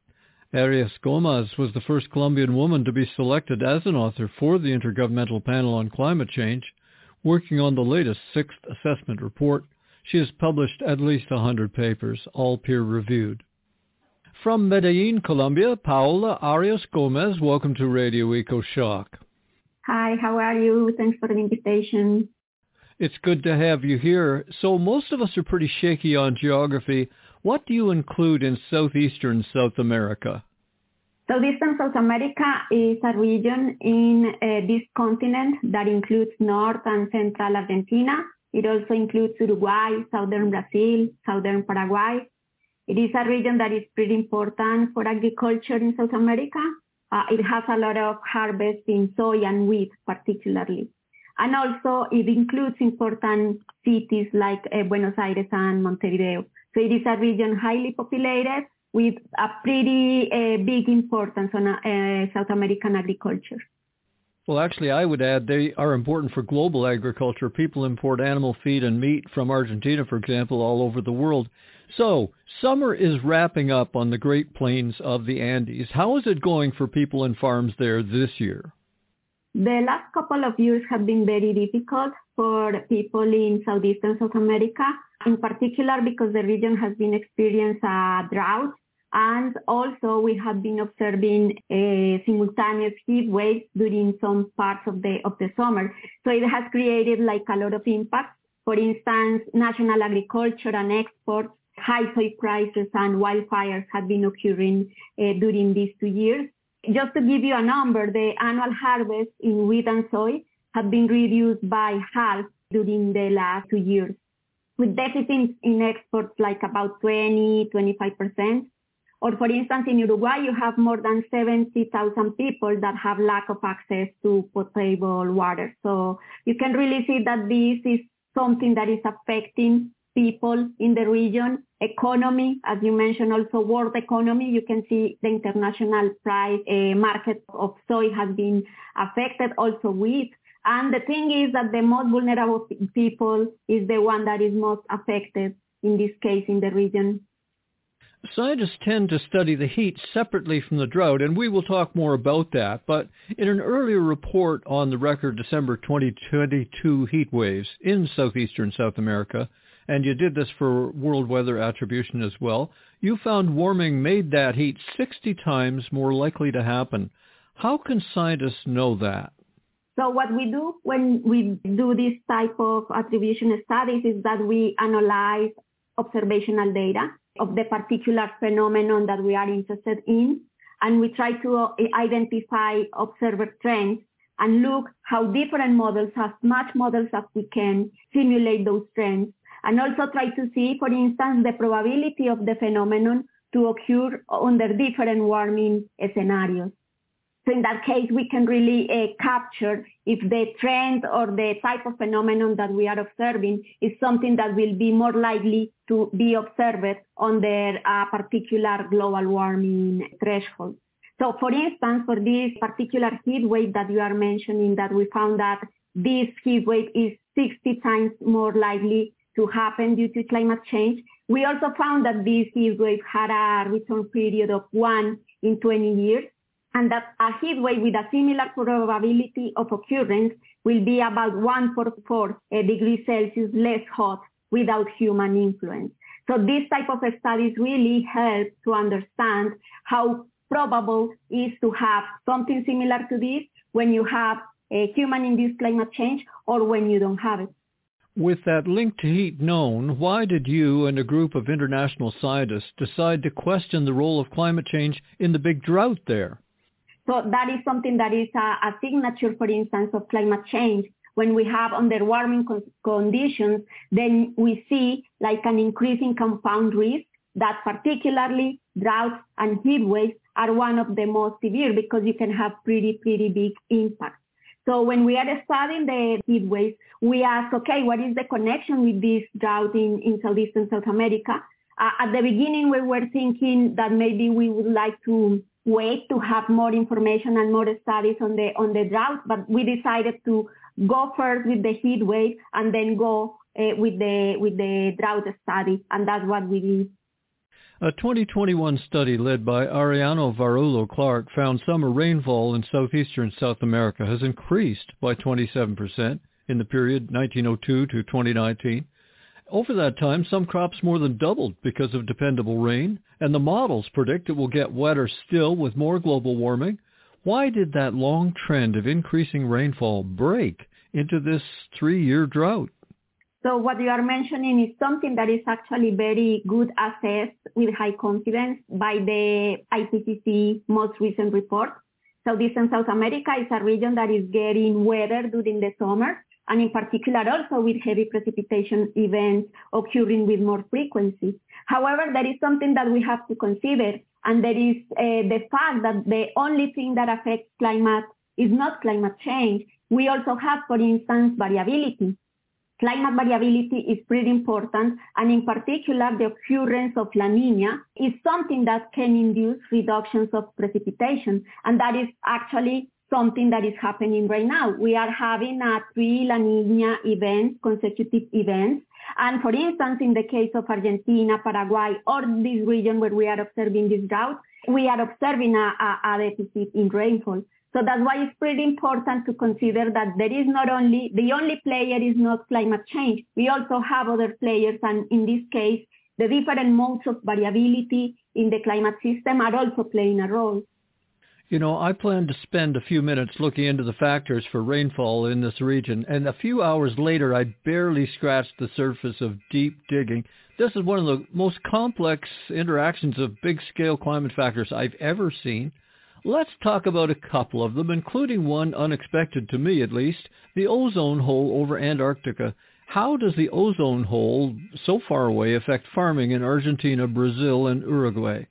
Arias Gomez was the first Colombian woman to be selected as an author for the Intergovernmental Panel on Climate Change, working on the latest 6th assessment report. She has published at least 100 papers, all peer-reviewed. From Medellin, Colombia, Paola Arias Gomez, welcome to Radio EcoShock. Hi, how are you? Thanks for the invitation. It's good to have you here. So most of us are pretty shaky on geography. What do you include in southeastern South America? Southeastern South America is a region in this continent that includes North and Central Argentina. It also includes Uruguay, southern Brazil, southern Paraguay. It is a region that is pretty important for agriculture in South America. It has a lot of harvest in soy and wheat particularly. And also it includes important cities like Buenos Aires and Montevideo. So it is a region highly populated with a pretty big importance on South American agriculture. Well, actually, I would add they are important for global agriculture. People import animal feed and meat from Argentina, for example, all over the world. So, summer is wrapping up on the Great Plains of the Andes. How is it going for people and farms there this year? The last couple of years have been very difficult for people in southeastern South America, in particular because the region has been experiencing a drought. And also we have been observing simultaneous heat waves during some parts of the summer. So it has created like a lot of impacts. For instance, national agriculture and exports, high soy prices and wildfires have been occurring during these 2 years. Just to give you a number, the annual harvest in wheat and soy have been reduced by half during the last 2 years, with deficits in exports like about 20-25%. Or for instance, in Uruguay, you have more than 70,000 people that have lack of access to potable water. So you can really see that this is something that is affecting people in the region. Economy, as you mentioned, also world economy. You can see the international price market of soy has been affected, also wheat. And the thing is that the most vulnerable people is the one that is most affected in this case in the region. Scientists tend to study the heat separately from the drought, and we will talk more about that. But in an earlier report on the record December 2022 heat waves in southeastern South America, and you did this for World Weather Attribution as well, you found warming made that heat 60 times more likely to happen. How can scientists know that? So what we do when we do this type of attribution studies is that we analyze observational data of the particular phenomenon that we are interested in, and we try to identify observer trends and look how different models, as much models as we can, simulate those trends, and also try to see, for instance, the probability of the phenomenon to occur under different warming scenarios. So in that case, we can really capture if the trend or the type of phenomenon that we are observing is something that will be more likely to be observed under a particular global warming threshold. So for instance, for this particular heat wave that you are mentioning, that we found that this heat wave is 60 times more likely to happen due to climate change. We also found that this heat wave had a return period of 1 in 20 years. and that a heat wave with a similar probability of occurrence will be about 1.4 degrees Celsius less hot without human influence. So this type of studies really help to understand how probable is to have something similar to this when you have a human-induced climate change or when you don't have it. With that link to heat known, why did you and a group of international scientists decide to question the role of climate change in the big drought there? So that is something that is a signature, for instance, of climate change. When we have underwarming conditions, then we see like an increasing compound risk that particularly droughts and heat waves are one of the most severe because you can have pretty big impact. So when we are studying the heat waves, we ask, okay, what is the connection with this drought in Southeastern South America? At the beginning, we were thinking that maybe we would like to wait to have more information and more studies on the drought, but we decided to go first with the heat wave and then go with the drought study, and that's what we did. A 2021 study led by Ariano Varolo Clark found summer rainfall in southeastern South America has increased by 27% in the period 1902 to 2019. Over that time, some crops more than doubled because of dependable rain, and the models predict it will get wetter still with more global warming. Why did that long trend of increasing rainfall break into this 3-year drought? So what you are mentioning is something that is actually very good assessed with high confidence by the IPCC most recent report. Southeastern South America is a region that is getting wetter during the summer, and in particular also with heavy precipitation events occurring with more frequency. However, there is something that we have to consider, and that is the fact that the only thing that affects climate is not climate change. We also have, for instance, variability. Climate variability is pretty important, and in particular, the occurrence of La Niña is something that can induce reductions of precipitation, and that is actually something that is happening right now. We are having 3 La Niña events, consecutive events, and for instance, in the case of Argentina, Paraguay, or this region where we are observing this drought, we are observing a deficit in rainfall. So that's why it's pretty important to consider that there is not only, the only player is not climate change. We also have other players, and in this case, the different modes of variability in the climate system are also playing a role. You know, I plan to spend a few minutes looking into the factors for rainfall in this region, and a few hours later, I barely scratched the surface of deep digging. This is one of the most complex interactions of big-scale climate factors I've ever seen. Let's talk about a couple of them, including one unexpected to me at least, the ozone hole over Antarctica. How does the ozone hole so far away affect farming in Argentina, Brazil, and Uruguay?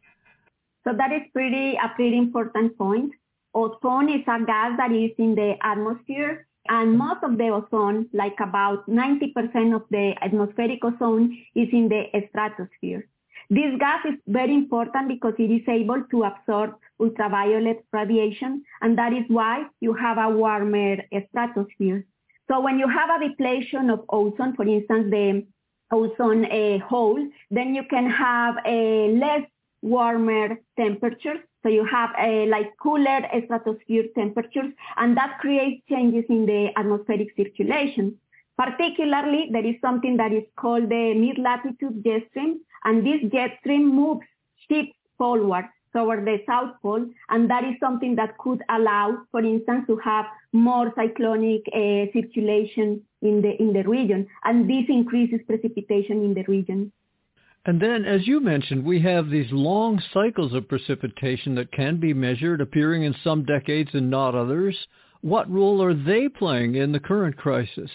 So that is a pretty important point. Ozone is a gas that is in the atmosphere, and most of the ozone, like about 90% of the atmospheric ozone, is in the stratosphere. This gas is very important because it is able to absorb ultraviolet radiation, and that is why you have a warmer stratosphere. So when you have a depletion of ozone, for instance, the ozone hole, then you can have less warmer temperatures. So you have cooler stratosphere temperatures, and that creates changes in the atmospheric circulation. Particularly, there is something that is called the mid-latitude jet stream, and this jet stream shifts forward toward the South Pole, and that is something that could allow, for instance, to have more cyclonic circulation in the region, and this increases precipitation in the region. And then, as you mentioned, we have these long cycles of precipitation that can be measured, appearing in some decades and not others. What role are they playing in the current crisis?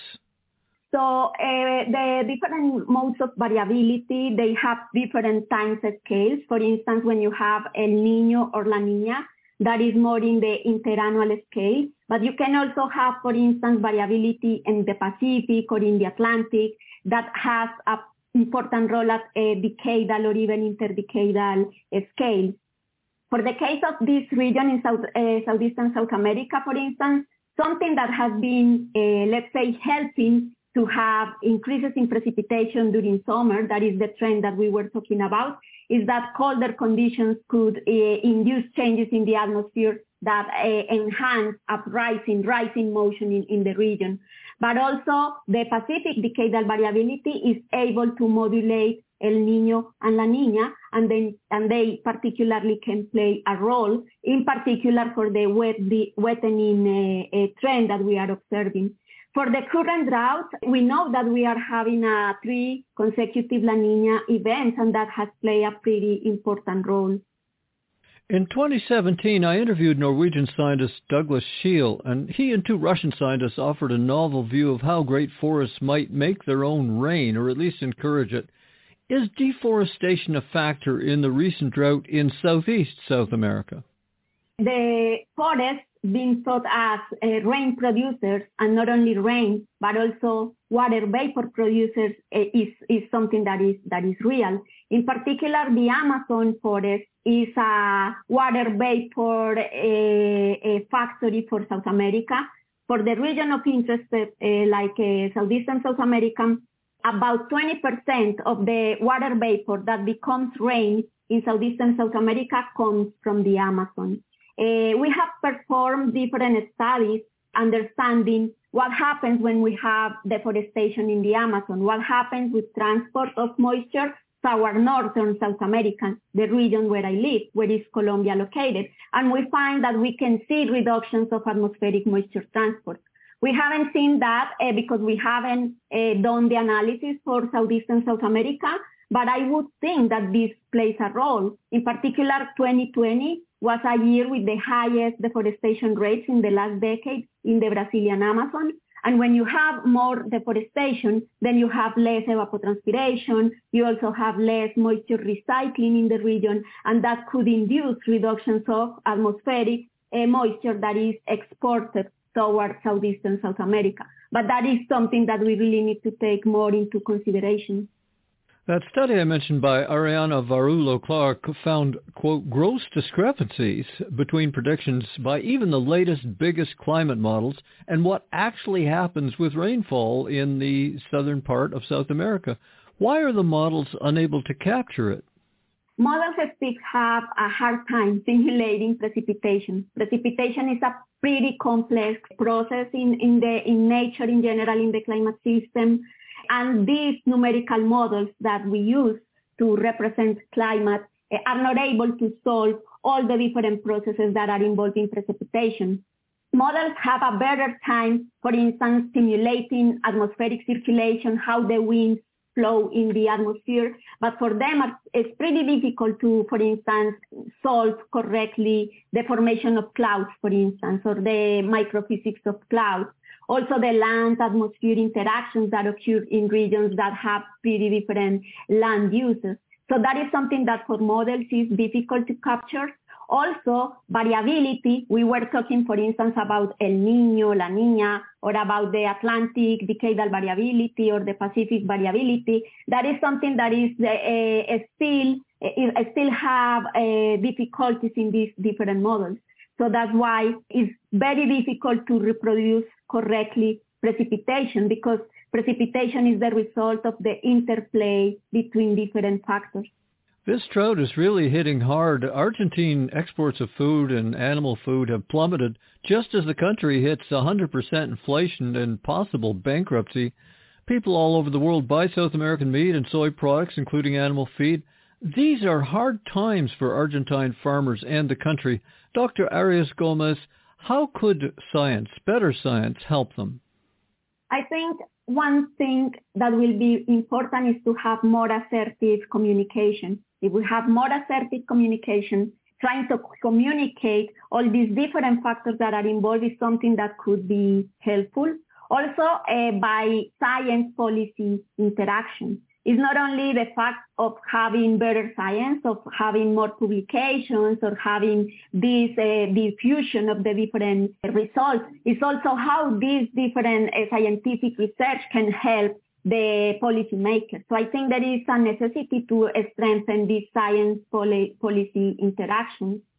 So the different modes of variability, they have different time scales. For instance, when you have El Niño or La Niña, that is more in the interannual scale. But you can also have, for instance, variability in the Pacific or in the Atlantic that has an important role at a decadal or even interdecadal scale. For the case of this region in Southeastern South America, for instance, something that has been, let's say, helping to have increases in precipitation during summer, that is the trend that we were talking about, is that colder conditions could induce changes in the atmosphere that enhance rising motion in the region. But also the Pacific decadal variability is able to modulate El Niño and La Niña, and they particularly can play a role, in particular for the wettening trend that we are observing. For the current drought, we know that we are having 3 consecutive La Niña events, and that has played a pretty important role. In 2017, I interviewed Norwegian scientist Douglas Scheel, and he and 2 Russian scientists offered a novel view of how great forests might make their own rain, or at least encourage it. Is deforestation a factor in the recent drought in Southeast South America? The forests being thought as rain producers, and not only rain, but also water vapor producers, is something that is real. In particular, the Amazon forest is a water vapor factory for South America. For the region of interest, like Southeastern South America, about 20% of the water vapor that becomes rain in Southeastern South America comes from the Amazon. We have performed different studies understanding what happens when we have deforestation in the Amazon, what happens with transport of moisture toward northern South America, the region where I live, where is Colombia located. And we find that we can see reductions of atmospheric moisture transport. We haven't seen that because we haven't done the analysis for Southeastern South America, but I would think that this plays a role. In particular, 2020 was a year with the highest deforestation rates in the last decade in the Brazilian Amazon. And when you have more deforestation, then you have less evapotranspiration, you also have less moisture recycling in the region, and that could induce reductions of atmospheric moisture that is exported towards Southeastern South America. But that is something that we really need to take more into consideration. That study I mentioned by Ariana Varullo-Clark found, quote, gross discrepancies between predictions by even the latest, biggest climate models and what actually happens with rainfall in the southern part of South America. Why are the models unable to capture it? Models still have a hard time simulating precipitation. Precipitation is a pretty complex process in nature in general, in the climate system. And these numerical models that we use to represent climate are not able to solve all the different processes that are involved in precipitation. Models have a better time, for instance, simulating atmospheric circulation, how the winds flow in the atmosphere. But for them, it's pretty difficult to, for instance, solve correctly the formation of clouds, for instance, or the microphysics of clouds. Also, the land-atmosphere interactions that occur in regions that have pretty different land uses. So that is something that for models is difficult to capture. Also, variability. We were talking, for instance, about El Niño, La Niña, or about the Atlantic decadal variability or the Pacific variability. That is something that is still have difficulties in these different models. So that's why it's very difficult to reproduce correctly precipitation, because precipitation is the result of the interplay between different factors. This drought is really hitting hard. Argentine exports of food and animal food have plummeted just as the country hits 100% inflation and possible bankruptcy. People all over the world buy South American meat and soy products, including animal feed. These are hard times for Argentine farmers and the country. Dr. Arias Gomez, how could science, better science, help them? I think one thing that will be important is to have more assertive communication. If we have more assertive communication, trying to communicate all these different factors that are involved is something that could be helpful. Also, by science policy interaction. It's not only the fact of having better science, of having more publications, or having this diffusion of the different results. It's also how these different scientific research can help the policymakers. So I think there is a necessity to strengthen these science policy interactions.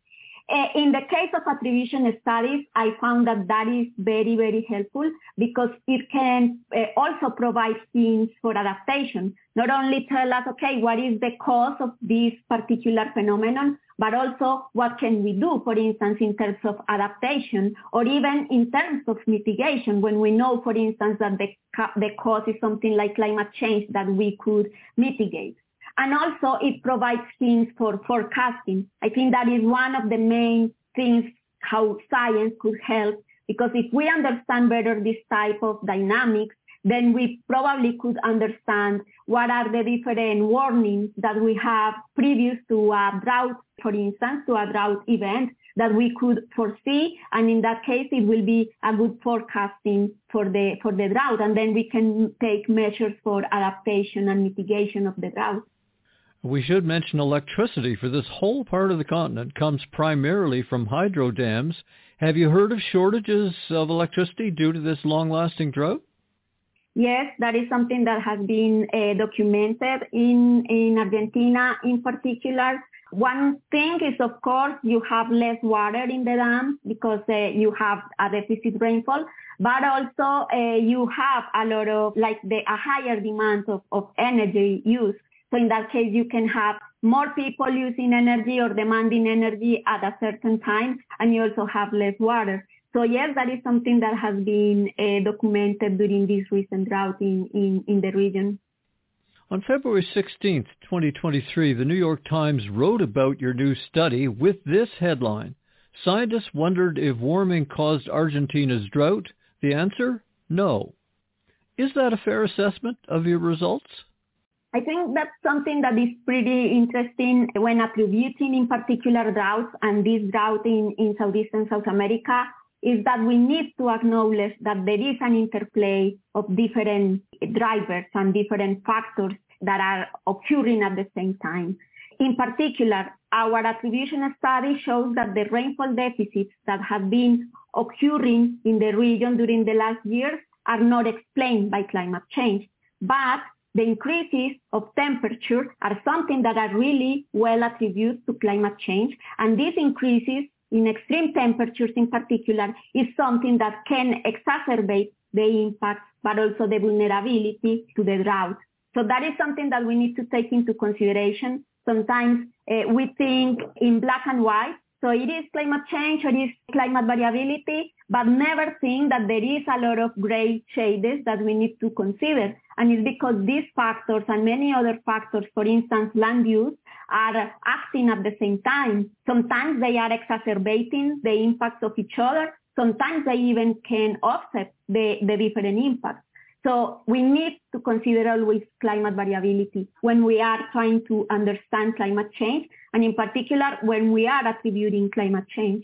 In the case of attribution studies, I found that is very, very helpful because it can also provide hints for adaptation. Not only tell us, okay, what is the cause of this particular phenomenon, but also what can we do, for instance, in terms of adaptation or even in terms of mitigation when we know, for instance, that the cause is something like climate change that we could mitigate. And also it provides things for forecasting. I think that is one of the main things how science could help, because if we understand better this type of dynamics, then we probably could understand what are the different warnings that we have previous to a drought, for instance, to a drought event that we could foresee. And in that case, it will be a good forecasting for the drought. And then we can take measures for adaptation and mitigation of the drought. We should mention electricity for this whole part of the continent comes primarily from hydro dams. Have you heard of shortages of electricity due to this long-lasting drought? Yes, that is something that has been documented in Argentina in particular. One thing is, of course, you have less water in the dams because you have a deficit rainfall, but also you have a lot of, a higher demand of energy use. So in that case, you can have more people using energy or demanding energy at a certain time, and you also have less water. So yes, that is something that has been documented during this recent drought in the region. On February 16th, 2023, the New York Times wrote about your new study with this headline: Scientists wondered if warming caused Argentina's drought. The answer, no. Is that a fair assessment of your results? I think that's something that is pretty interesting when attributing in particular droughts, and this drought in Southeast and South America, is that we need to acknowledge that there is an interplay of different drivers and different factors that are occurring at the same time. In particular, our attribution study shows that the rainfall deficits that have been occurring in the region during the last years are not explained by climate change, but the increases of temperature are something that are really well attributed to climate change. And these increases in extreme temperatures in particular is something that can exacerbate the impact, but also the vulnerability to the drought. So that is something that we need to take into consideration. Sometimes we think in black and white, so it is climate change or it is climate variability, but never think that there is a lot of gray shades that we need to consider. And it's because these factors and many other factors, for instance, land use, are acting at the same time. Sometimes they are exacerbating the impacts of each other. Sometimes they even can offset the different impacts. So we need to consider always climate variability when we are trying to understand climate change, and in particular when we are attributing climate change.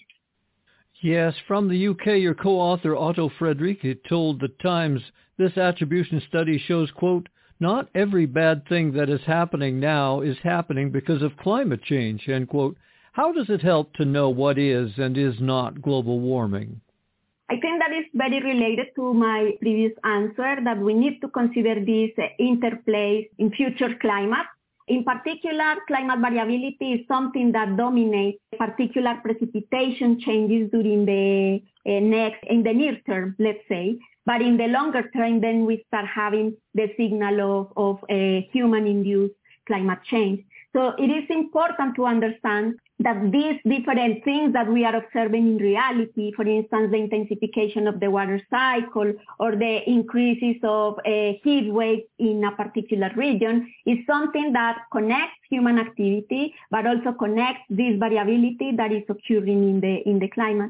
Yes, from the UK, your co-author Otto Friedrich told the Times this attribution study shows, quote, not every bad thing that is happening now is happening because of climate change, end quote. How does it help to know what is and is not global warming? I think that is very related to my previous answer, that we need to consider these interplays in future climate. In particular, climate variability is something that dominates particular precipitation changes during in the near term, let's say. But in the longer term, then we start having the signal of human-induced climate change. So it is important to understand that these different things that we are observing in reality, for instance, the intensification of the water cycle or the increases of heat waves in a particular region, is something that connects human activity, but also connects this variability that is occurring in the climate.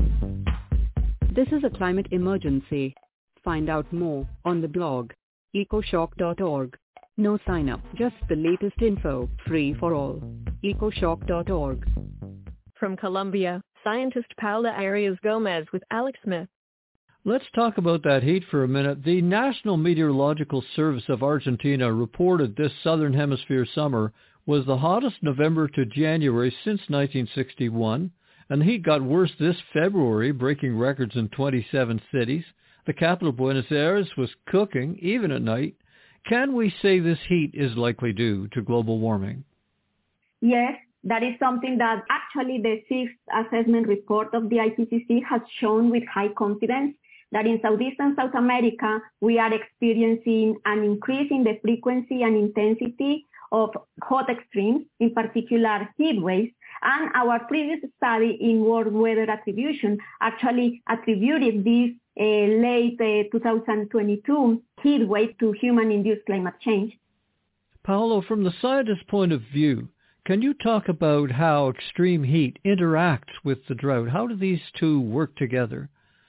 This is a climate emergency. Find out more on the blog ecoshock.org. No sign up, just the latest info, free for all. ecoshock.org. From Colombia, scientist Paula Arias Gomez with Alex Smith. Let's talk about that heat for a minute. The National Meteorological Service of Argentina reported this southern hemisphere summer was the hottest November to January since 1961, and the heat got worse this February, breaking records in 27 cities. The capital, Buenos Aires, was cooking, even at night. Can we say this heat is likely due to global warming? Yes, that is something that actually the sixth assessment report of the IPCC has shown with high confidence, that in Southeast and South America, we are experiencing an increase in the frequency and intensity of hot extremes, in particular heat waves. And our previous study in world weather attribution actually attributed this late 2022 heat wave to human-induced climate change. Paolo, from the scientist's point of view, can you talk about how extreme heat interacts with the drought? How do these two work together?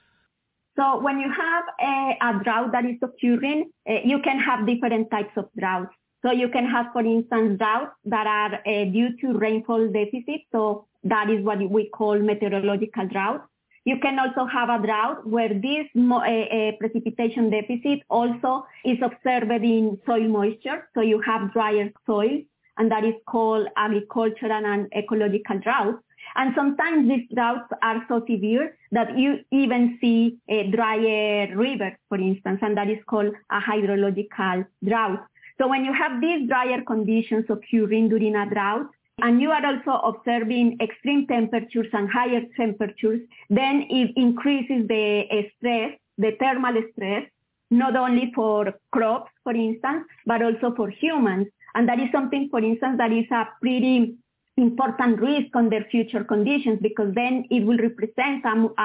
So when you have a drought that is occurring, you can have different types of droughts. So you can have, for instance, droughts that are due to rainfall deficit. So that is what we call meteorological drought. You can also have a drought where this precipitation deficit also is observed in soil moisture. So you have drier soil, and that is called agricultural and ecological drought. And sometimes these droughts are so severe that you even see drier rivers, for instance, and that is called a hydrological drought. So when you have these drier conditions occurring during a drought, and you are also observing extreme temperatures and higher temperatures, then it increases the stress, the thermal stress, not only for crops, for instance, but also for humans. And that is something, for instance, that is a pretty important risk on their future conditions, because then it will represent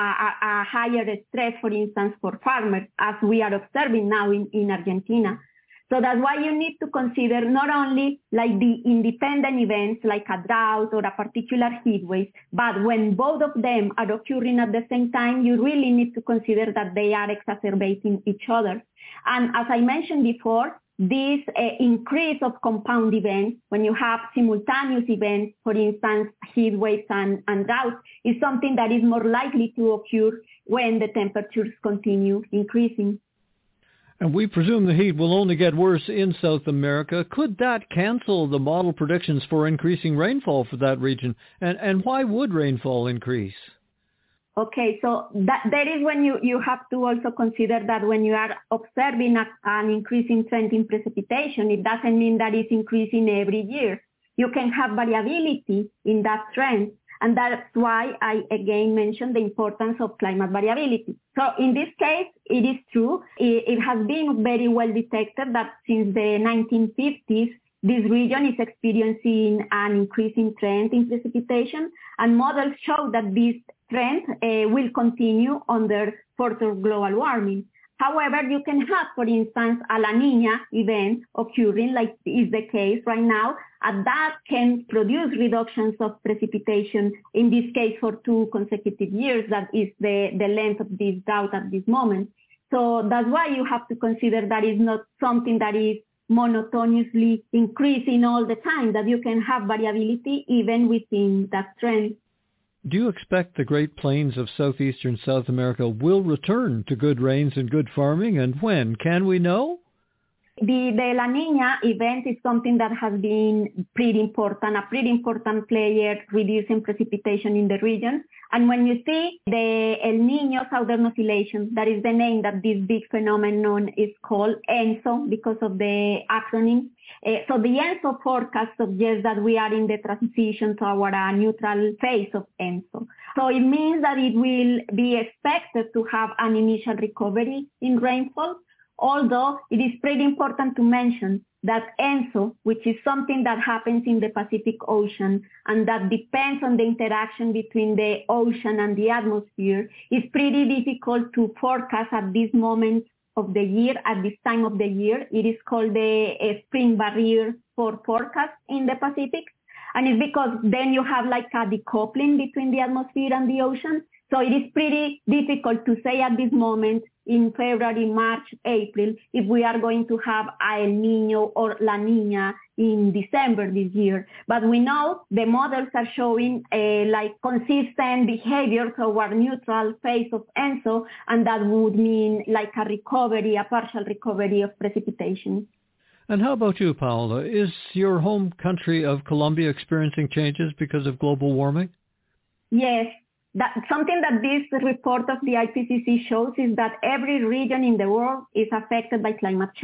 a higher stress, for instance, for farmers, as we are observing now in Argentina. So that's why you need to consider not only like the independent events like a drought or a particular heat wave, but when both of them are occurring at the same time, you really need to consider that they are exacerbating each other. And as I mentioned before, this increase of compound events, when you have simultaneous events, for instance, heat waves and droughts, is something that is more likely to occur when the temperatures continue increasing. And we presume the heat will only get worse in South America. Could that cancel the model predictions for increasing rainfall for that region? And why would rainfall increase? Okay, so that is when you have to also consider that when you are observing an increasing trend in precipitation, it doesn't mean that it's increasing every year. You can have variability in that trend. And that's why I again mentioned the importance of climate variability. So in this case, it is true. It has been very well detected that since the 1950s, this region is experiencing an increasing trend in precipitation, and models show that this trend will continue under further global warming. However, you can have, for instance, a La Niña event occurring, like is the case right now, and that can produce reductions of precipitation, in this case for 2 consecutive years. That is the length of this drought at this moment. So that's why you have to consider that is not something that is monotonously increasing all the time, that you can have variability even within that trend. Do you expect the Great Plains of southeastern South America will return to good rains and good farming, and when? Can we know? The La Niña event is something that has been pretty important, a pretty important player reducing precipitation in the region. And when you see the El Niño Southern Oscillation, that is the name that this big phenomenon is called, ENSO, because of the acronym. So the ENSO forecast suggests that we are in the transition toward a neutral phase of ENSO. So it means that it will be expected to have an initial recovery in rainfall, although it is pretty important to mention that ENSO, which is something that happens in the Pacific Ocean and that depends on the interaction between the ocean and the atmosphere, is pretty difficult to forecast at this moment of the year, at this time of the year. It is called the spring barrier for forecast in the Pacific. And it's because then you have like a decoupling between the atmosphere and the ocean. So it is pretty difficult to say at this moment in February, March, April, if we are going to have El Niño or La Niña in December this year. But we know the models are showing like consistent behavior toward neutral phase of ENSO, and that would mean like a recovery, a partial recovery of precipitation. And how about you, Paola? Is your home country of Colombia experiencing changes because of global warming? Yes. Something that this report of the IPCC shows is that every region in the world is affected by climate change.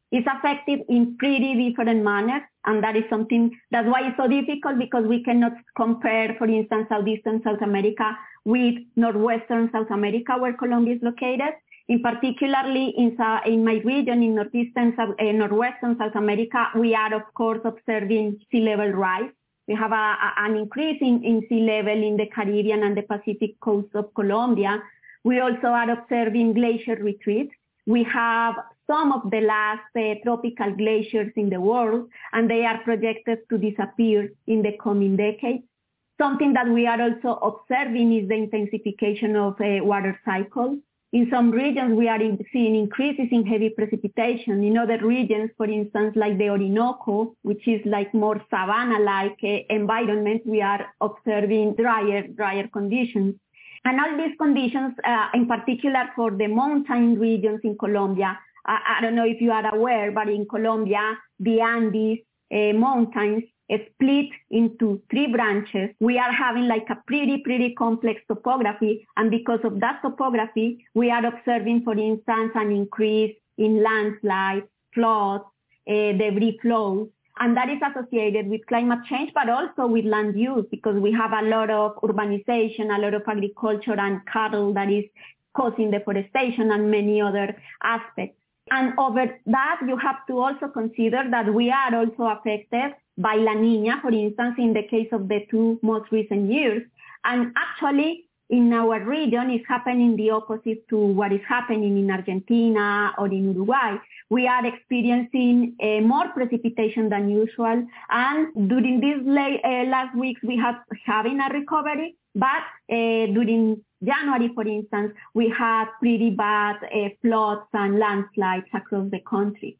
It's affected in pretty different manners, and that's why it's so difficult, because we cannot compare, for instance, Southeastern South America with Northwestern South America, where Colombia is located. In particularly in my region, in Northwestern South America, we are, of course, observing sea level rise. We have an increase in sea level in the Caribbean and the Pacific coast of Colombia. We also are observing glacier retreat. We have some of the last tropical glaciers in the world, and they are projected to disappear in the coming decades. Something that we are also observing is the intensification of water cycles. In some regions, we are seeing increases in heavy precipitation. In other regions, for instance, like the Orinoco, which is like more savanna-like environment, we are observing drier conditions. And all these conditions, in particular for the mountain regions in Colombia, I don't know if you are aware, but in Colombia, the Andes mountains split into 3 branches. We are having like a pretty complex topography, and because of that topography, we are observing, for instance, an increase in landslides, floods, debris flows, and that is associated with climate change, but also with land use, because we have a lot of urbanization, a lot of agriculture and cattle that is causing deforestation and many other aspects. And over that, you have to also consider that we are also affected by La Niña, for instance, in the case of the 2 most recent years. And actually, in our region, it's happening the opposite to what is happening in Argentina or in Uruguay. We are experiencing more precipitation than usual. And during these last weeks, we have having a recovery. But during January, for instance, we had pretty bad floods and landslides across the country.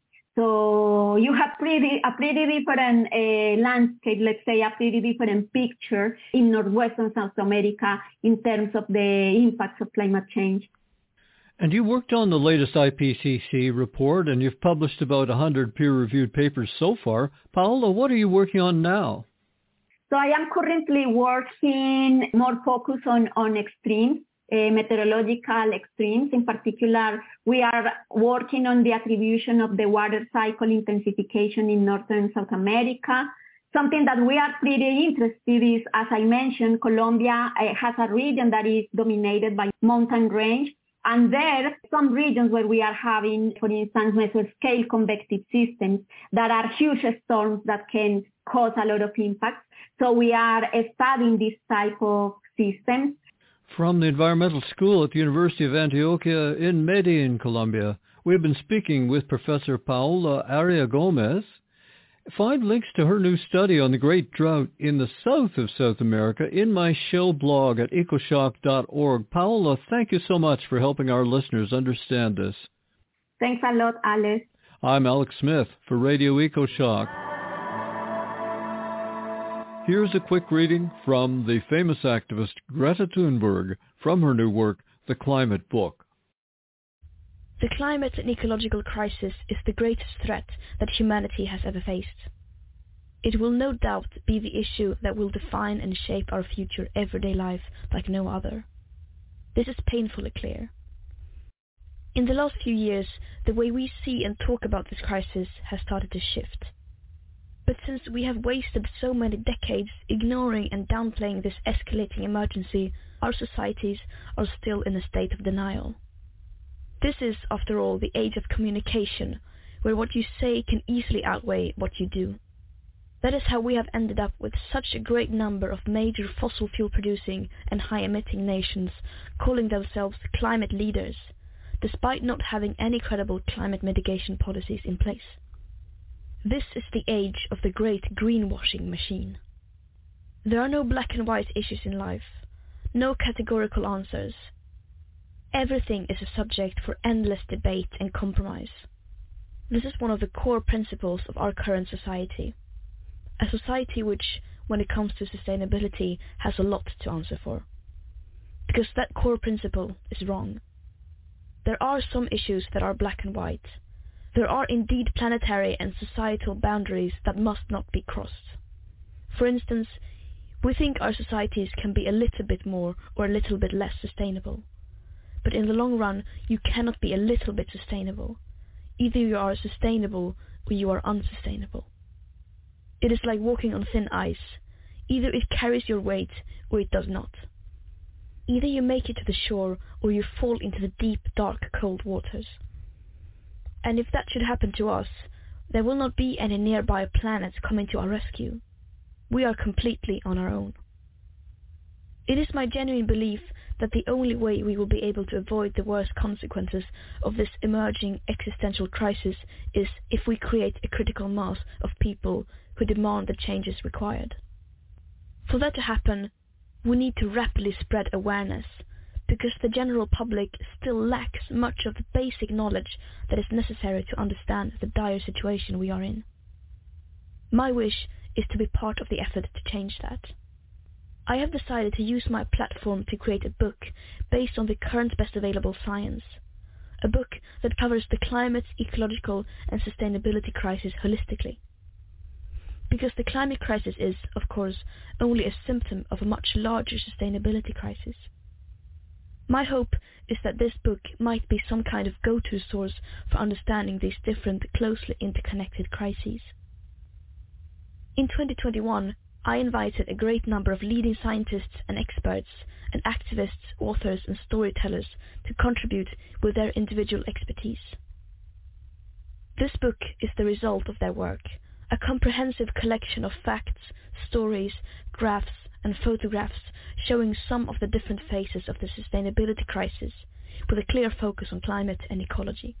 So you have a pretty different landscape, let's say a pretty different picture in Northwestern South America in terms of the impacts of climate change. And you worked on the latest IPCC report, and you've published about 100 peer-reviewed papers so far. Paola, what are you working on now? So I am currently working more focused on extremes. Meteorological extremes. In particular, we are working on the attribution of the water cycle intensification in northern South America. Something that we are pretty interested is, as I mentioned, Colombia has a region that is dominated by mountain range. And there, some regions where we are having, for instance, mesoscale convective systems that are huge storms that can cause a lot of impacts. So we are studying this type of systems. From the Environmental School at the University of Antioquia in Medellin, Colombia, we've been speaking with Professor Paola Aria Gomez. Find links to her new study on the Great Drought in the south of South America in my show blog at ecoshock.org. Paola, thank you so much for helping our listeners understand this. Thanks a lot, Alex. I'm Alex Smith for Radio EcoShock. Here's a quick reading from the famous activist Greta Thunberg from her new work, The Climate Book. The climate and ecological crisis is the greatest threat that humanity has ever faced. It will no doubt be the issue that will define and shape our future everyday life like no other. This is painfully clear. In the last few years, the way we see and talk about this crisis has started to shift. But since we have wasted so many decades ignoring and downplaying this escalating emergency, our societies are still in a state of denial. This is, after all, the age of communication, where what you say can easily outweigh what you do. That is how we have ended up with such a great number of major fossil fuel producing and high emitting nations calling themselves climate leaders, despite not having any credible climate mitigation policies in place. This is the age of the great greenwashing machine. There are no black and white issues in life, no categorical answers. Everything is a subject for endless debate and compromise. This is one of the core principles of our current society. A society which, when it comes to sustainability, has a lot to answer for. Because that core principle is wrong. There are some issues that are black and white. There are indeed planetary and societal boundaries that must not be crossed. For instance, we think our societies can be a little bit more or a little bit less sustainable. But in the long run, you cannot be a little bit sustainable. Either you are sustainable or you are unsustainable. It is like walking on thin ice. Either it carries your weight or it does not. Either you make it to the shore or you fall into the deep, dark, cold waters. And if that should happen to us, there will not be any nearby planets coming to our rescue. We are completely on our own. It is my genuine belief that the only way we will be able to avoid the worst consequences of this emerging existential crisis is if we create a critical mass of people who demand the changes required. For that to happen, we need to rapidly spread awareness, because the general public still lacks much of the basic knowledge that is necessary to understand the dire situation we are in. My wish is to be part of the effort to change that. I have decided to use my platform to create a book based on the current best available science. A book that covers the climate, ecological and sustainability crisis holistically. Because the climate crisis is, of course, only a symptom of a much larger sustainability crisis. My hope is that this book might be some kind of go-to source for understanding these different, closely interconnected crises. In 2021, I invited a great number of leading scientists and experts and activists, authors and storytellers to contribute with their individual expertise. This book is the result of their work, a comprehensive collection of facts, stories, graphs and photographs showing some of the different phases of the sustainability crisis, with a clear focus on climate and ecology.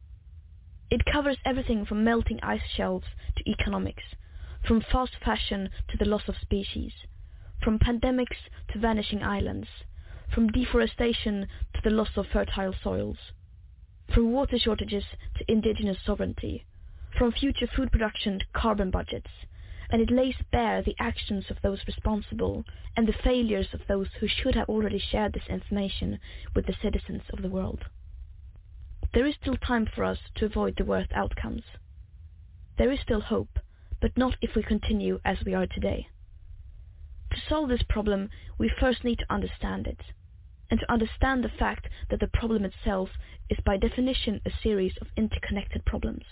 It covers everything from melting ice shelves to economics, from fast fashion to the loss of species, from pandemics to vanishing islands, from deforestation to the loss of fertile soils, from water shortages to indigenous sovereignty, from future food production to carbon budgets, and it lays bare the actions of those responsible and the failures of those who should have already shared this information with the citizens of the world. There is still time for us to avoid the worst outcomes. There is still hope, but not if we continue as we are today. To solve this problem, we first need to understand it, and to understand the fact that the problem itself is by definition a series of interconnected problems.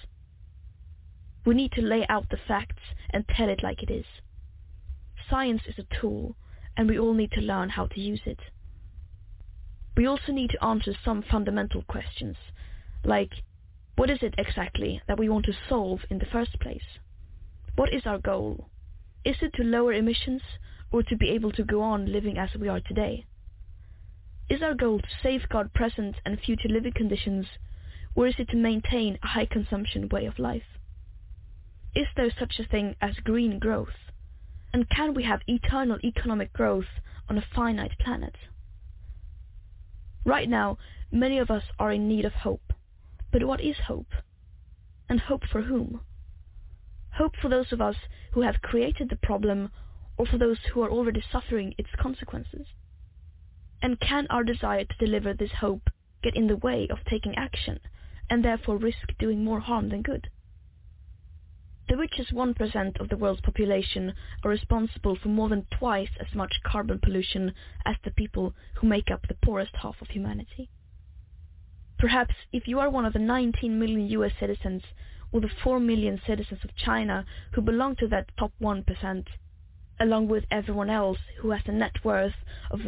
We need to lay out the facts and tell it like it is. Science is a tool, and we all need to learn how to use it. We also need to answer some fundamental questions, like, what is it exactly that we want to solve in the first place? What is our goal? Is it to lower emissions, or to be able to go on living as we are today? Is our goal to safeguard present and future living conditions, or is it to maintain a high consumption way of life? Is there such a thing as green growth? And can we have eternal economic growth on a finite planet? Right now, many of us are in need of hope. But what is hope? And hope for whom? Hope for those of us who have created the problem, or for those who are already suffering its consequences? And can our desire to deliver this hope get in the way of taking action, and therefore risk doing more harm than good? The richest 1% of the world's population are responsible for more than twice as much carbon pollution as the people who make up the poorest half of humanity. Perhaps if you are one of the 19 million US citizens or the 4 million citizens of China who belong to that top 1%, along with everyone else who has a net worth of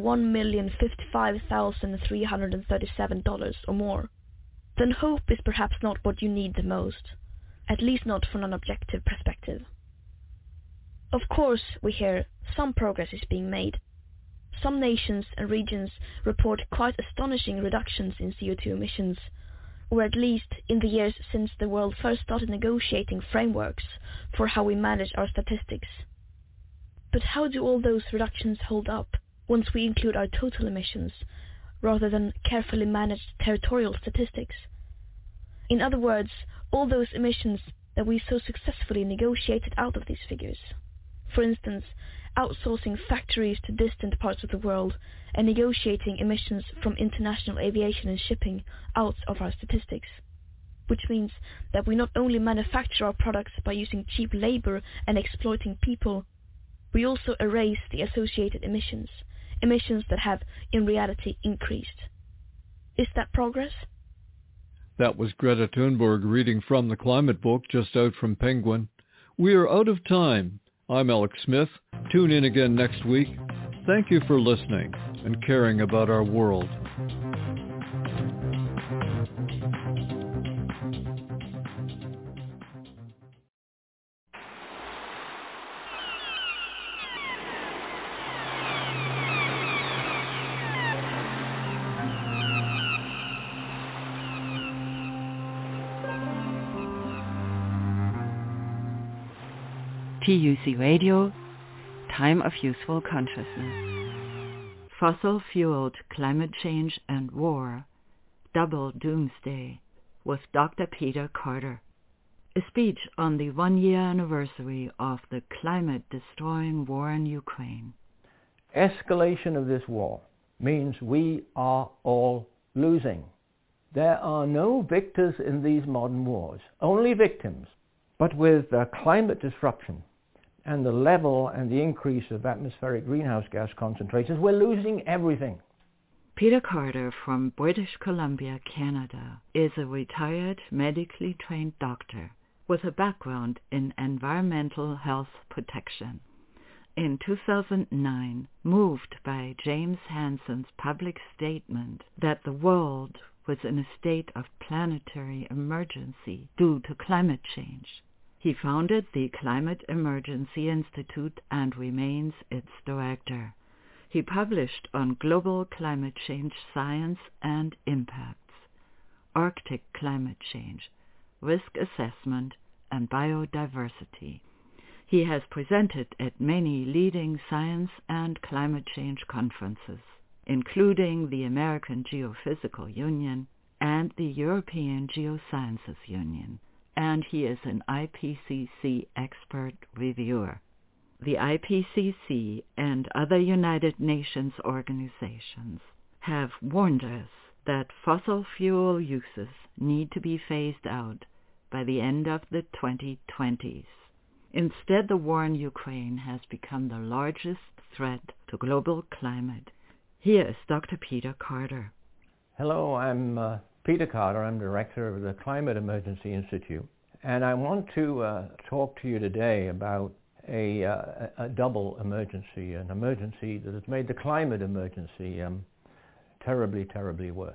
$1,055,337 or more, then hope is perhaps not what you need the most, at least not from an objective perspective. Of course, we hear some progress is being made. Some nations and regions report quite astonishing reductions in CO2 emissions, or at least in the years since the world first started negotiating frameworks for how we manage our statistics. But how do all those reductions hold up once we include our total emissions, rather than carefully managed territorial statistics? In other words, all those emissions that we so successfully negotiated out of these figures. For instance, outsourcing factories to distant parts of the world and negotiating emissions from international aviation and shipping out of our statistics. Which means that we not only manufacture our products by using cheap labor and exploiting people, we also erase the associated emissions that have in reality increased. Is that progress? That was Greta Thunberg reading from the Climate Book, just out from Penguin. We are out of time. I'm Alex Smith. Tune in again next week. Thank you for listening and caring about our world. TUC Radio, Time of Useful Consciousness. Fossil-fueled climate change and war, double doomsday, with Dr. Peter Carter. A speech on the one-year anniversary of the climate-destroying war in Ukraine. Escalation of this war means we are all losing. There are no victors in these modern wars, only victims. But with climate disruption and the level and the increase of atmospheric greenhouse gas concentrations, we're losing everything. Peter Carter from British Columbia, Canada, is a retired medically trained doctor with a background in environmental health protection. In 2009, moved by James Hansen's public statement that the world was in a state of planetary emergency due to climate change, he founded the Climate Emergency Institute and remains its director. He published on global climate change science and impacts, Arctic climate change, risk assessment, and biodiversity. He has presented at many leading science and climate change conferences, including the American Geophysical Union and the European Geosciences Union, and he is an IPCC expert reviewer. The IPCC and other United Nations organizations have warned us that fossil fuel uses need to be phased out by the end of the 2020s. Instead, the war in Ukraine has become the largest threat to global climate. Here is Dr. Peter Carter. Hello, I'm Peter Carter. I'm director of the Climate Emergency Institute, and I want to talk to you today about a double emergency, an emergency that has made the climate emergency terribly, terribly worse.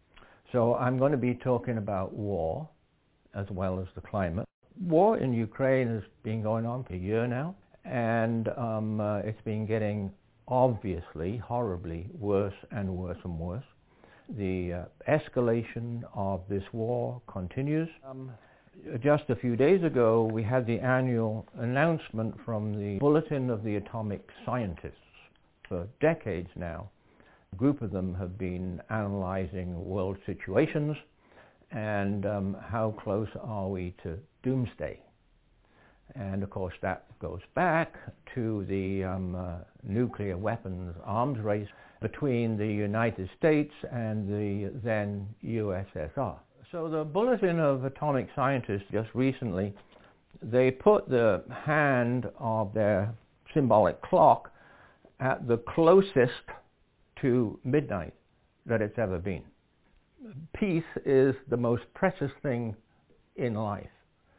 So I'm going to be talking about war as well as the climate. War in Ukraine has been going on for a year now, and it's been getting obviously horribly worse and worse and worse. The escalation of this war continues. Just a few days ago, we had the annual announcement from the Bulletin of the Atomic Scientists. For decades now, a group of them have been analyzing world situations and how close are we to doomsday. And of course that goes back to the nuclear weapons arms race between the United States and the then USSR. So the Bulletin of Atomic Scientists just recently, they put the hand of their symbolic clock at the closest to midnight that it's ever been. Peace is the most precious thing in life.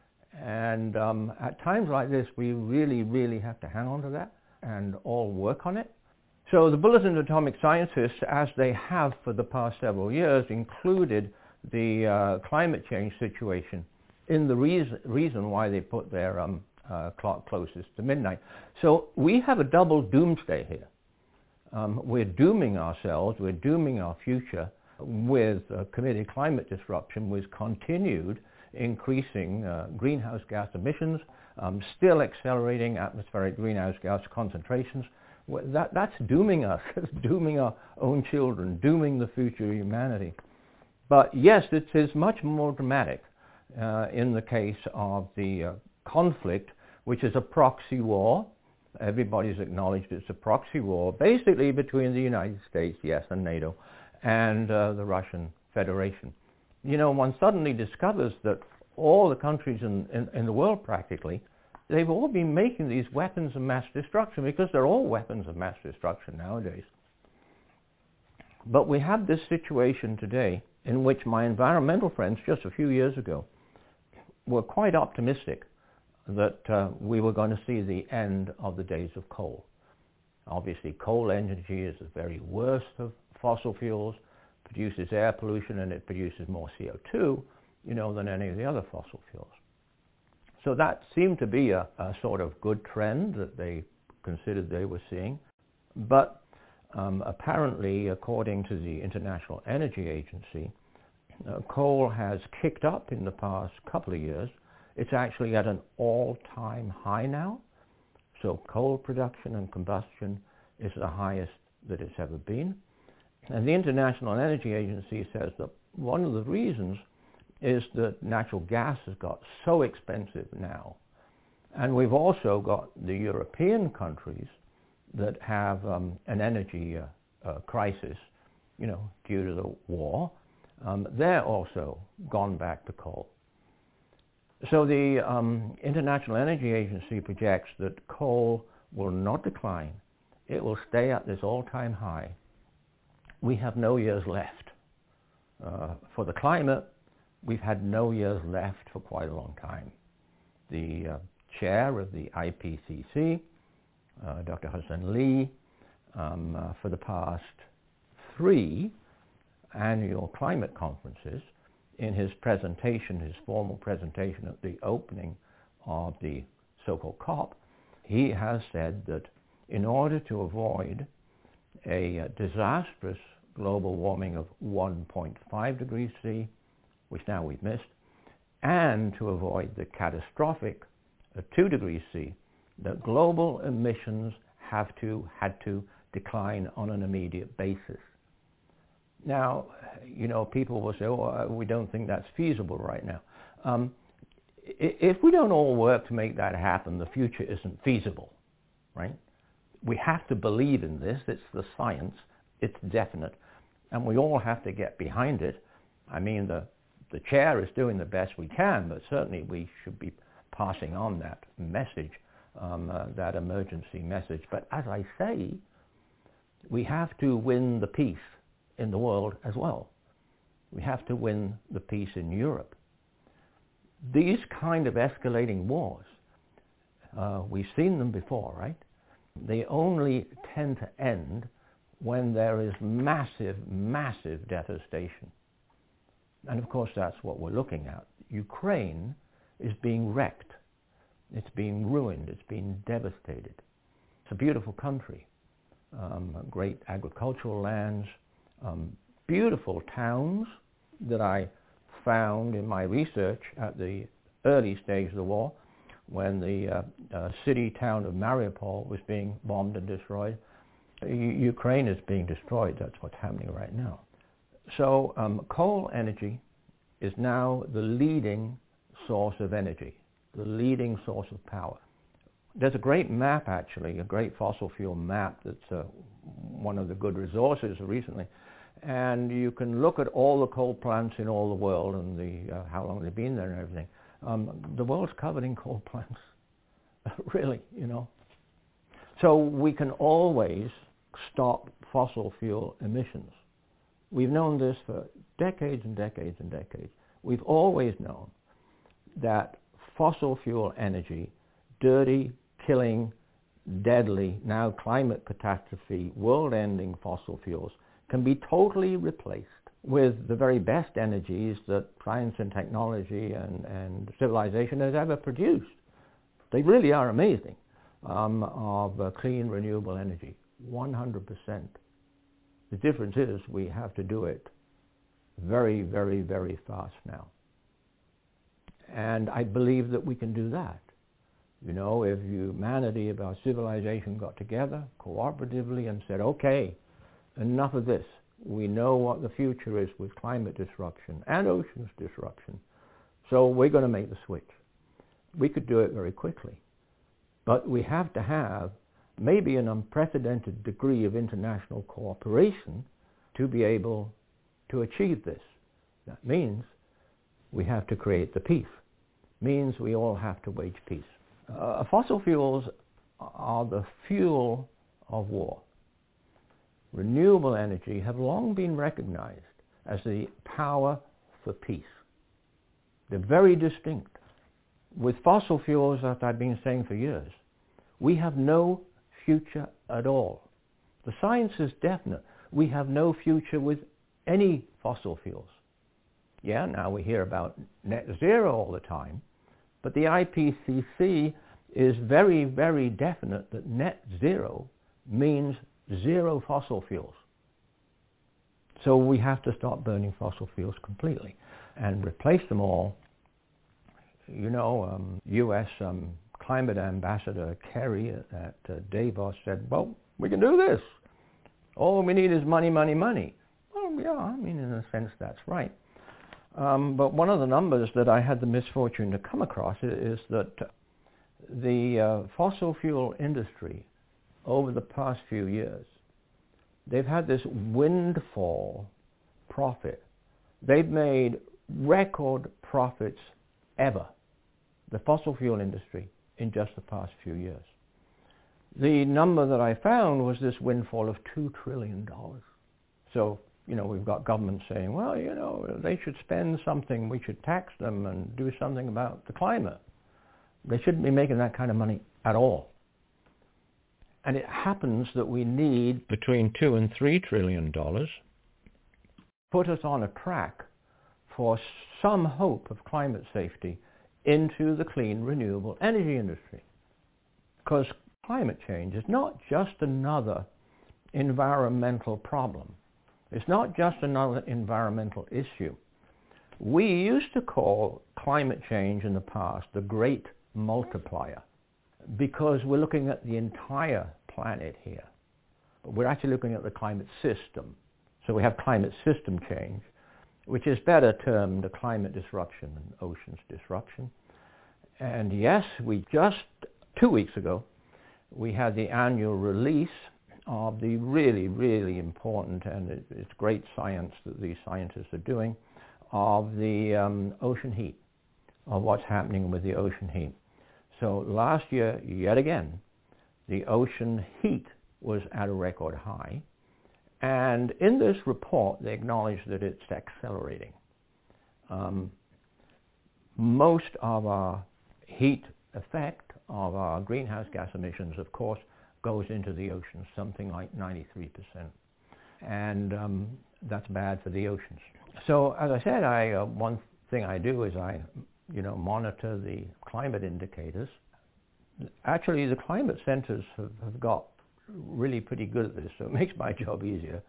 And at times like this, we really, really have to hang on to that and all work on it. So the Bulletin of Atomic Scientists, as they have for the past several years, included the climate change situation in the reason why they put their clock closest to midnight. So we have a double doomsday here. We're dooming ourselves, we're dooming our future with committed climate disruption, with continued increasing greenhouse gas emissions, still accelerating atmospheric greenhouse gas concentrations. That's dooming us, it's dooming our own children, dooming the future of humanity. But yes, it is much more dramatic in the case of the conflict, which is a proxy war. Everybody's acknowledged it's a proxy war, basically between the United States, yes, and NATO, and the Russian Federation. You know, one suddenly discovers that all the countries in the world practically, they've all been making these weapons of mass destruction because they're all weapons of mass destruction nowadays. But we have this situation today in which my environmental friends just a few years ago were quite optimistic that we were going to see the end of the days of coal. Obviously, coal energy is the very worst of fossil fuels, produces air pollution, and it produces more CO2, than any of the other fossil fuels. So that seemed to be a sort of good trend that they considered they were seeing. But apparently, according to the International Energy Agency, coal has kicked up in the past couple of years. It's actually at an all-time high now. So coal production and combustion is the highest that it's ever been. And the International Energy Agency says that one of the reasons is that natural gas has got so expensive now. And we've also got the European countries that have an energy crisis, due to the war. They're also gone back to coal. So the International Energy Agency projects that coal will not decline. It will stay at this all-time high. We have no years left. For the climate, we've had no years left for quite a long time. The chair of the IPCC, Dr. Hudson Lee, for the past 3 annual climate conferences, in his presentation, his formal presentation at the opening of the so-called COP, he has said that in order to avoid a disastrous global warming of 1.5 degrees C, which now we've missed, and to avoid the catastrophic 2 degrees C, that global emissions had to decline on an immediate basis. Now, people will say, we don't think that's feasible right now. If we don't all work to make that happen, the future isn't feasible, right? We have to believe in this. It's the science. It's definite. And we all have to get behind it. I mean, the chair is doing the best we can, but certainly we should be passing on that message, that emergency message. But as I say, we have to win the peace in the world as well. We have to win the peace in Europe. These kind of escalating wars, we've seen them before, right? They only tend to end when there is massive, massive devastation. And of course that's what we're looking at. Ukraine is being wrecked. It's being ruined. It's being devastated. It's a beautiful country. Great agricultural lands, beautiful towns that I found in my research at the early stage of the war, when the city town of Mariupol was being bombed and destroyed. Ukraine is being destroyed. That's what's happening right now. So coal energy is now the leading source of energy, the leading source of power. There's a great map, actually, a great fossil fuel map that's one of the good resources recently. And you can look at all the coal plants in all the world and how long they've been there and everything. The world's covered in coal plants, really, So we can always stop fossil fuel emissions. We've known this for decades and decades and decades. We've always known that fossil fuel energy, dirty, killing, deadly, now climate catastrophe, world-ending fossil fuels, can be totally replaced with the very best energies that science and technology and civilization has ever produced. They really are amazing, of clean, renewable energy, 100%. The difference is we have to do it very, very, very fast now. And I believe that we can do that. If humanity, if our civilization got together cooperatively and said, okay, enough of this. We know what the future is with climate disruption and oceans disruption. So we're going to make the switch. We could do it very quickly. But we have to have maybe an unprecedented degree of international cooperation to be able to achieve this. That means we have to create the peace. Means we all have to wage peace. Fossil fuels are the fuel of war. renewable energy have long been recognized as the power for peace. They're very distinct. With fossil fuels, as I've been saying for years, we have no future at all. The science is definite. We have no future with any fossil fuels. Yeah, now we hear about net zero all the time, but the IPCC is very, very definite that net zero means zero fossil fuels. So we have to stop burning fossil fuels completely and replace them all. You know, U.S. Climate Ambassador Kerry at Davos said, well, we can do this. All we need is money, money, money. Well, yeah, I mean, in a sense, that's right. But one of the numbers that I had the misfortune to come across is that the fossil fuel industry over the past few years, they've had this windfall profit. They've made record profits ever, the fossil fuel industry, in just the past few years. The number that I found was this windfall of $2 trillion. So, you know, we've got governments saying, well, you know, they should spend something, we should tax them and do something about the climate. They shouldn't be making that kind of money at all. And it happens that we need between $2 and $3 trillion, put us on a track for some hope of climate safety into the clean, renewable energy industry. Because climate change is not just another environmental problem. It's not just another environmental issue. We used to call climate change in the past the great multiplier because we're looking at the entire planet here. We're actually looking at the climate system. So we have climate system change, which is better termed a climate disruption and oceans disruption. And yes, we just 2 weeks ago, we had the annual release of the really, really important, and it's great science that these scientists are doing, of the ocean heat, of what's happening with the ocean heat. So last year, yet again, the ocean heat was at a record high. And in this report, they acknowledge that it's accelerating. Most of our heat effect of our greenhouse gas emissions, of course, goes into the oceans, something like 93%. And that's bad for the oceans. So as I said, one thing I do is I monitor the climate indicators. Actually, the climate centers have got really pretty good at this, so it makes my job easier.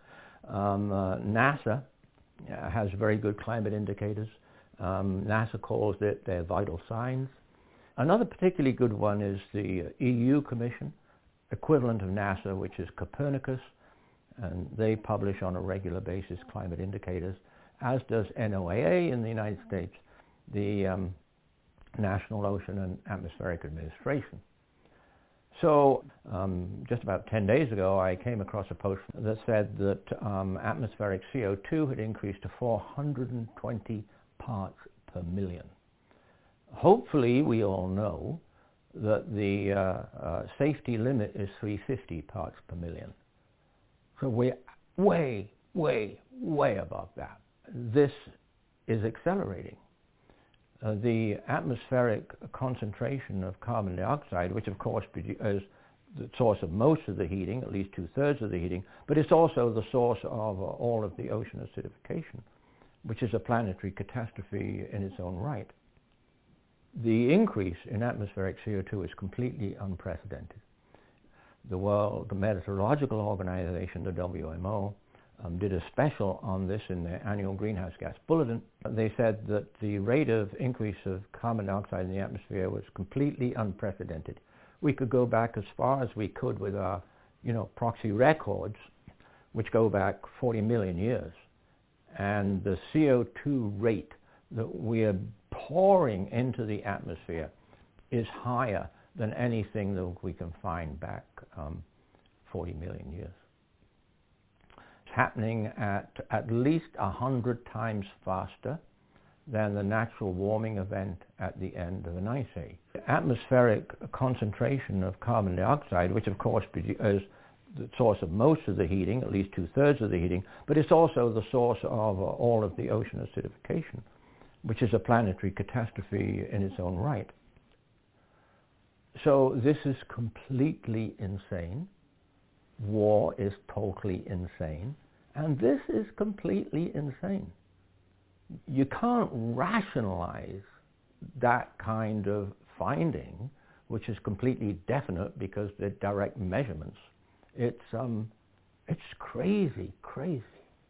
NASA has very good climate indicators. NASA calls it their vital signs. Another particularly good one is the EU Commission, equivalent of NASA, which is Copernicus, and they publish on a regular basis climate indicators, as does NOAA in the United States, the National Ocean and Atmospheric Administration. So just about 10 days ago, I came across a post that said that atmospheric CO2 had increased to 420 parts per million. Hopefully, we all know that the safety limit is 350 parts per million. So we're way, way, way above that. This is accelerating. The atmospheric concentration of carbon dioxide, which of course is the source of most of the heating, at least 2/3 of the heating, but it's also the source of all of the ocean acidification, which is a planetary catastrophe in its own right. The increase in atmospheric CO2 is completely unprecedented. The World Meteorological Organization, the WMO, did a special on this in their annual greenhouse gas bulletin. They said that the rate of increase of carbon dioxide in the atmosphere was completely unprecedented. We could go back as far as we could with our, proxy records, which go back 40 million years. And the CO2 rate that we are pouring into the atmosphere is higher than anything that we can find back 40 million years. It's happening at least 100 times faster than the natural warming event at the end of an ice age. The atmospheric concentration of carbon dioxide, which of course is the source of most of the heating, at least 2/3 of the heating, but it's also the source of all of the ocean acidification, which is a planetary catastrophe in its own right. So this is completely insane. War is totally insane. And this is completely insane. You can't rationalize that kind of finding, which is completely definite because they're direct measurements. It's crazy, crazy.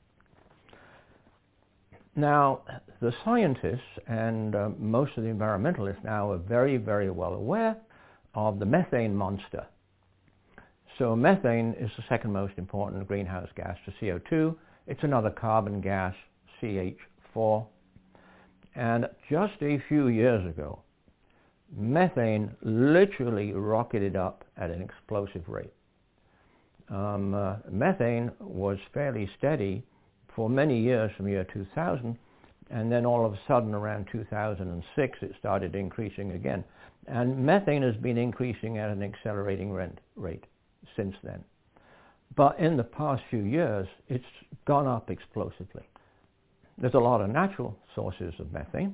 Now, the scientists and most of the environmentalists now are very, very well aware of the methane monster. So methane is the second most important greenhouse gas to CO2. It's another carbon gas, CH4. And just a few years ago, methane literally rocketed up at an explosive rate. Methane was fairly steady for many years from year 2000, and then all of a sudden around 2006 it started increasing again. And methane has been increasing at an accelerating rate since then. But in the past few years, it's gone up explosively. There's a lot of natural sources of methane,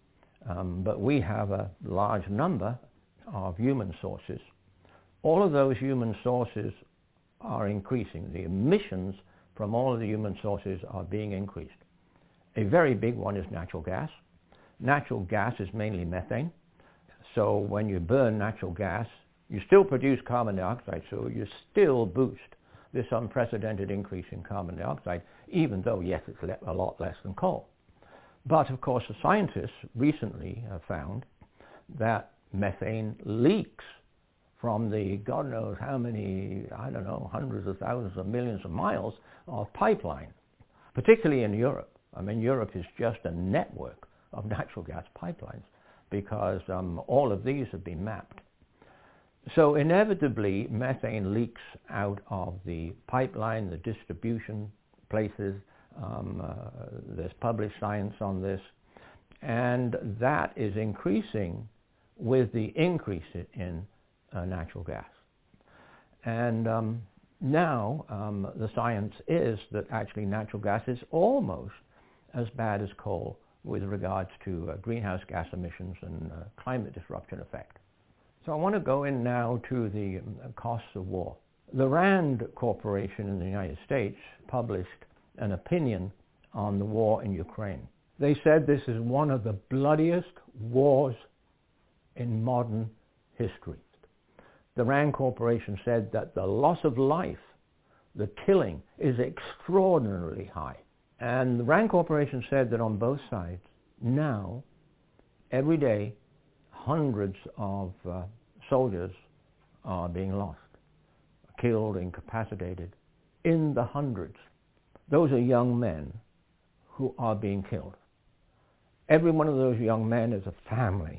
but we have a large number of human sources. All of those human sources are increasing. The emissions from all of the human sources are being increased. A very big one is natural gas. Natural gas is mainly methane. So when you burn natural gas, you still produce carbon dioxide, so you still boost this unprecedented increase in carbon dioxide, even though, yes, it's a lot less than coal. But, of course, the scientists recently have found that methane leaks from the God knows how many, I don't know, hundreds of thousands of millions of miles of pipeline, particularly in Europe. I mean, Europe is just a network of natural gas pipelines because all of these have been mapped. So inevitably, methane leaks out of the pipeline, the distribution places. There's published science on this. And that is increasing with the increase in natural gas. And now the science is that actually natural gas is almost as bad as coal with regards to greenhouse gas emissions and climate disruption effect. So I want to go in now to the costs of war. The RAND Corporation in the United States published an opinion on the war in Ukraine. They said this is one of the bloodiest wars in modern history. The RAND Corporation said that the loss of life, the killing, is extraordinarily high. And the RAND Corporation said that on both sides, now, every day, hundreds of soldiers are being lost, killed, incapacitated, in the hundreds. Those are young men who are being killed. Every one of those young men is a family.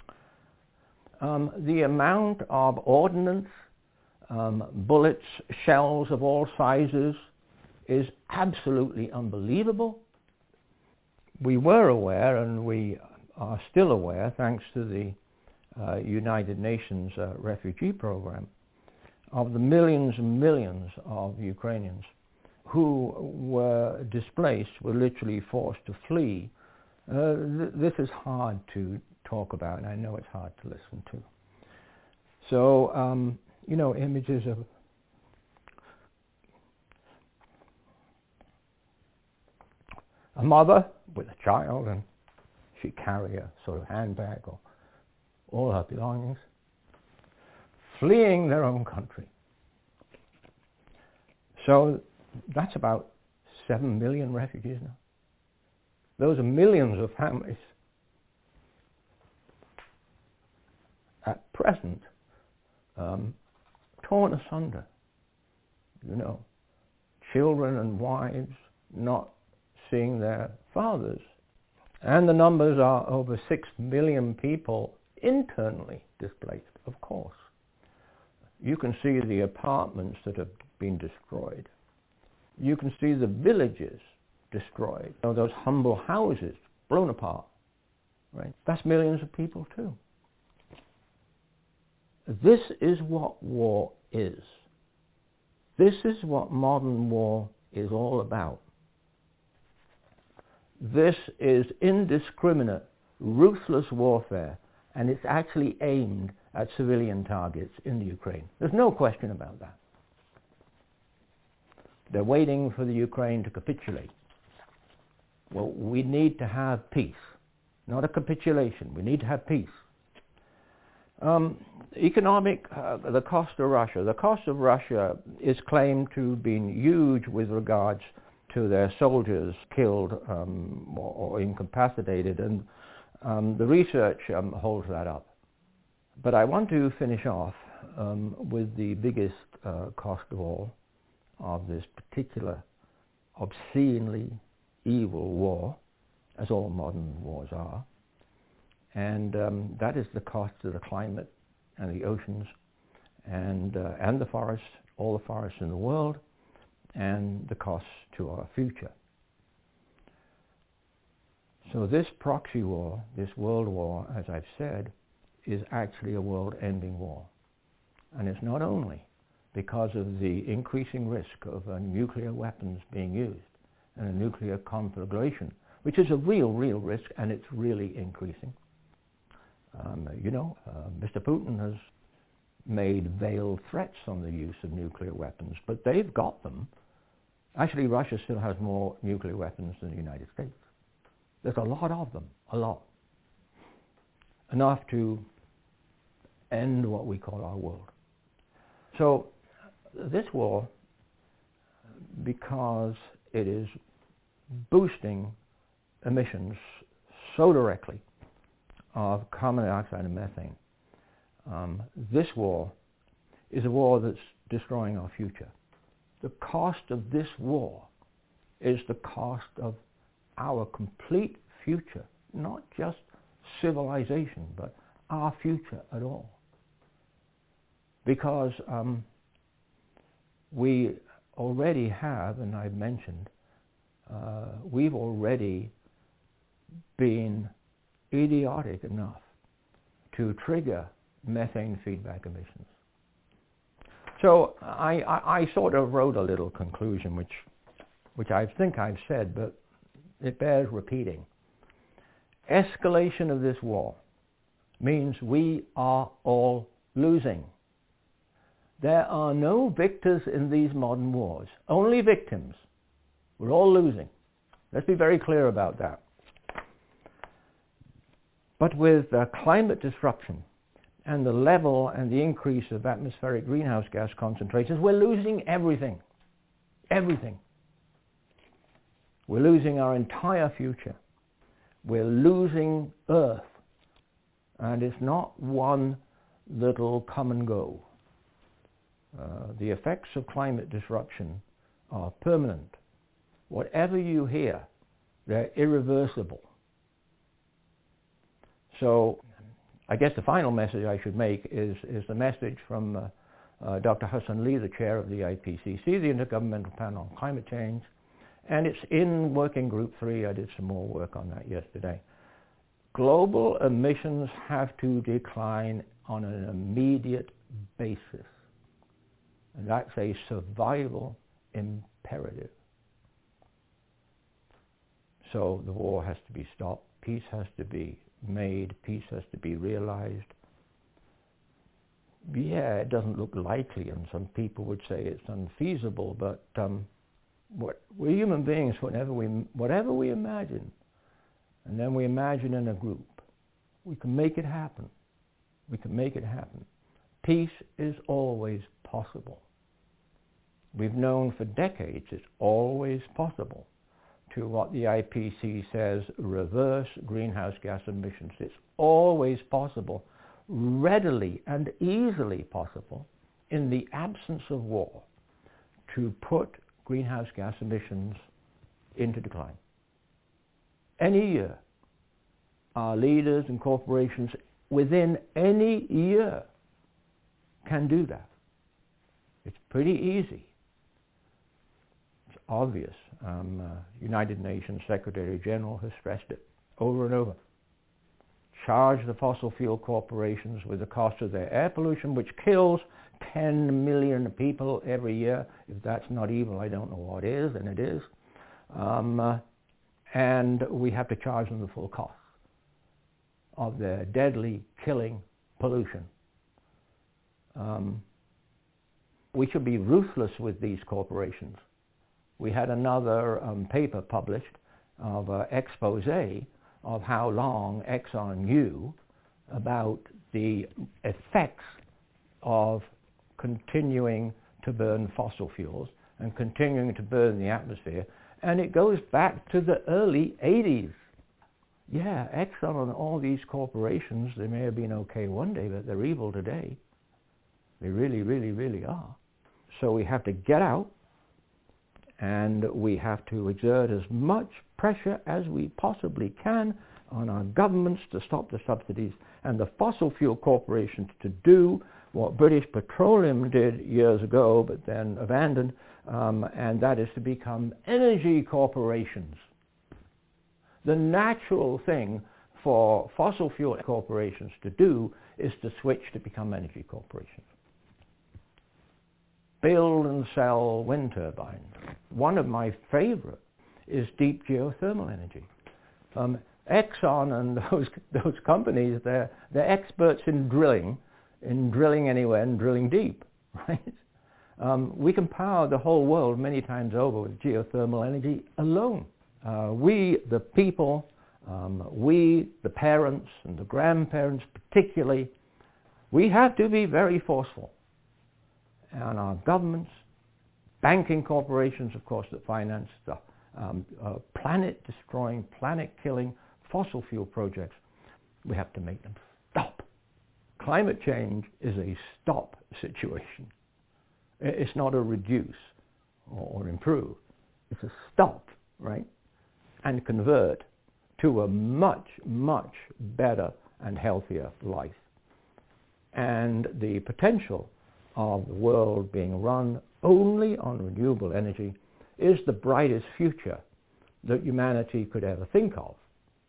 The amount of ordnance, bullets, shells of all sizes is absolutely unbelievable. We were aware, and we are still aware, thanks to the United Nations refugee program, of the millions and millions of Ukrainians who were displaced, were literally forced to flee. This is hard to talk about, and I know it's hard to listen to. So, images of a mother with a child, and she'd carry a sort of handbag or all her belongings, fleeing their own country. So that's about 7 million refugees now. Those are millions of families at present torn asunder. Children and wives not seeing their fathers. And the numbers are over 6 million people internally displaced, of course. You can see the apartments that have been destroyed. You can see the villages destroyed. Those humble houses blown apart. Right? That's millions of people too. This is what war is. This is what modern war is all about. This is indiscriminate, ruthless warfare, and it's actually aimed at civilian targets in the Ukraine. There's no question about that. They're waiting for the Ukraine to capitulate. Well, we need to have peace, not a capitulation. We need to have peace. The cost of Russia. The cost of Russia is claimed to have been huge with regards to their soldiers killed or incapacitated, and the research holds that up. But I want to finish off with the biggest cost of all of this particular obscenely evil war, as all modern wars are, and that is the cost of the climate and the oceans and the forests, all the forests in the world, and the costs to our future. So this proxy war, this world war, as I've said, is actually a world-ending war. And it's not only because of the increasing risk of nuclear weapons being used and a nuclear conflagration, which is a real risk, and it's really increasing. Mr. Putin has made veiled threats on the use of nuclear weapons, but they've got them. Actually, Russia still has more nuclear weapons than the United States. There's a lot of them, a lot. Enough to end what we call our world. So this war, because it is boosting emissions so directly of carbon dioxide and methane, this war is a war that's destroying our future. The cost of this war is the cost of our complete future, not just civilization, but our future at all. Because we already have, and I've mentioned, we've already been idiotic enough to trigger methane feedback emissions. So I sort of wrote a little conclusion, which I think I've said, but it bears repeating. Escalation of this war means we are all losing. There are no victors in these modern wars, only victims. We're all losing. Let's be very clear about that. But with climate disruption and the level and the increase of atmospheric greenhouse gas concentrations, we're losing everything. Everything. We're losing our entire future. We're losing Earth. And it's not one that'll come and go. The effects of climate disruption are permanent. Whatever you hear, they're irreversible. So I guess the final message I should make is the message from Dr. Hassan Lee, the chair of the IPCC, the Intergovernmental Panel on Climate Change, and it's in Working Group 3. I did some more work on that yesterday. Global emissions have to decline on an immediate basis. And that's a survival imperative. So the war has to be stopped. Peace has to be made. Peace has to be realized. Yeah, it doesn't look likely, and some people would say it's unfeasible, but we're human beings. Whatever we imagine, and then we imagine in a group, we can make it happen. We can make it happen. Peace is always possible. We've known for decades it's always possible to what the IPCC says, reverse greenhouse gas emissions. It's always possible, readily and easily possible, in the absence of war, to put greenhouse gas emissions into decline. Any year, our leaders and corporations within any year can do that. It's pretty easy. It's obvious. United Nations Secretary General has stressed it over and over. charge the fossil fuel corporations with the cost of their air pollution, which kills 10 million people every year. If that's not evil, I don't know what is, and it is. And we have to charge them the full cost of their deadly, killing pollution. We should be ruthless with these corporations. We had another paper published of an expose of how long Exxon knew about the effects of continuing to burn fossil fuels and continuing to burn the atmosphere. And it goes back to the early 80s. Yeah, Exxon and all these corporations, they may have been okay one day, but they're evil today. They really, really, really are. So we have to get out, and we have to exert as much pressure as we possibly can on our governments to stop the subsidies and the fossil fuel corporations to do what British Petroleum did years ago but then abandoned, and that is to become energy corporations. The natural thing for fossil fuel corporations to do is to switch to become energy corporations. Build and sell wind turbines. One of my favorite is deep geothermal energy. Exxon and those companies, they're experts in drilling anywhere and drilling deep, right? We can power the whole world many times over with geothermal energy alone. We, the people, we, the parents and the grandparents particularly, we have to be very forceful. And our governments, banking corporations, of course, that finance the planet-destroying, planet-killing fossil fuel projects, we have to make them stop. Climate change is a stop situation. It's not a reduce or improve. It's a stop, right? And convert to a much, much better and healthier life. And the potential of the world being run only on renewable energy is the brightest future that humanity could ever think of.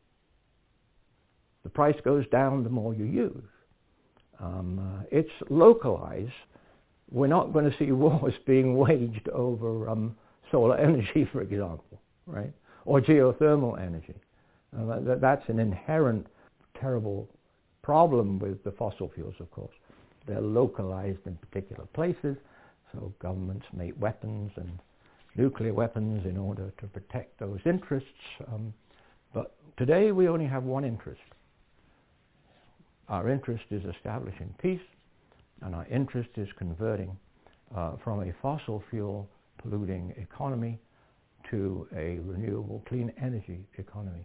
The price goes down the more you use. It's localized. We're not going to see wars being waged over solar energy, for example, right? Or geothermal energy. That's an inherent terrible problem with the fossil fuels, of course. They're localized in particular places, so governments make weapons and nuclear weapons in order to protect those interests. But today we only have one interest. Our interest is establishing peace, and our interest is converting from a fossil fuel polluting economy to a renewable clean energy economy.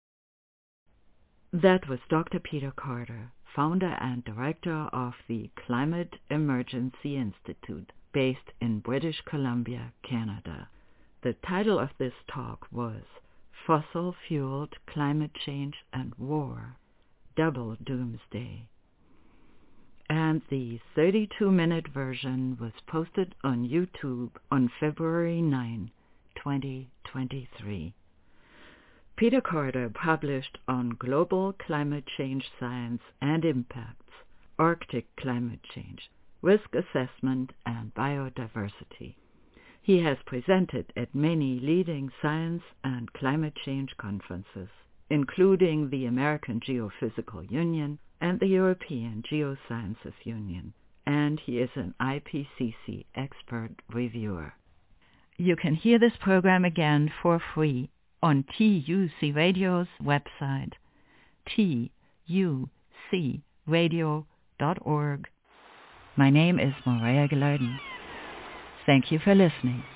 That was Dr. Peter Carter, founder and director of the Climate Emergency Institute, based in British Columbia, Canada. The title of this talk was Fossil-Fueled Climate Change and War, Double Doomsday. And the 32-minute version was posted on YouTube on February 9, 2023. Peter Carter published on Global Climate Change Science and Impacts, Arctic Climate Change, Risk Assessment and Biodiversity. He has presented at many leading science and climate change conferences, including the American Geophysical Union and the European Geosciences Union, and he is an IPCC expert reviewer. You can hear this program again for free on TUC Radio's website, tucradio.org. My name is Maria Geladen. Thank you for listening.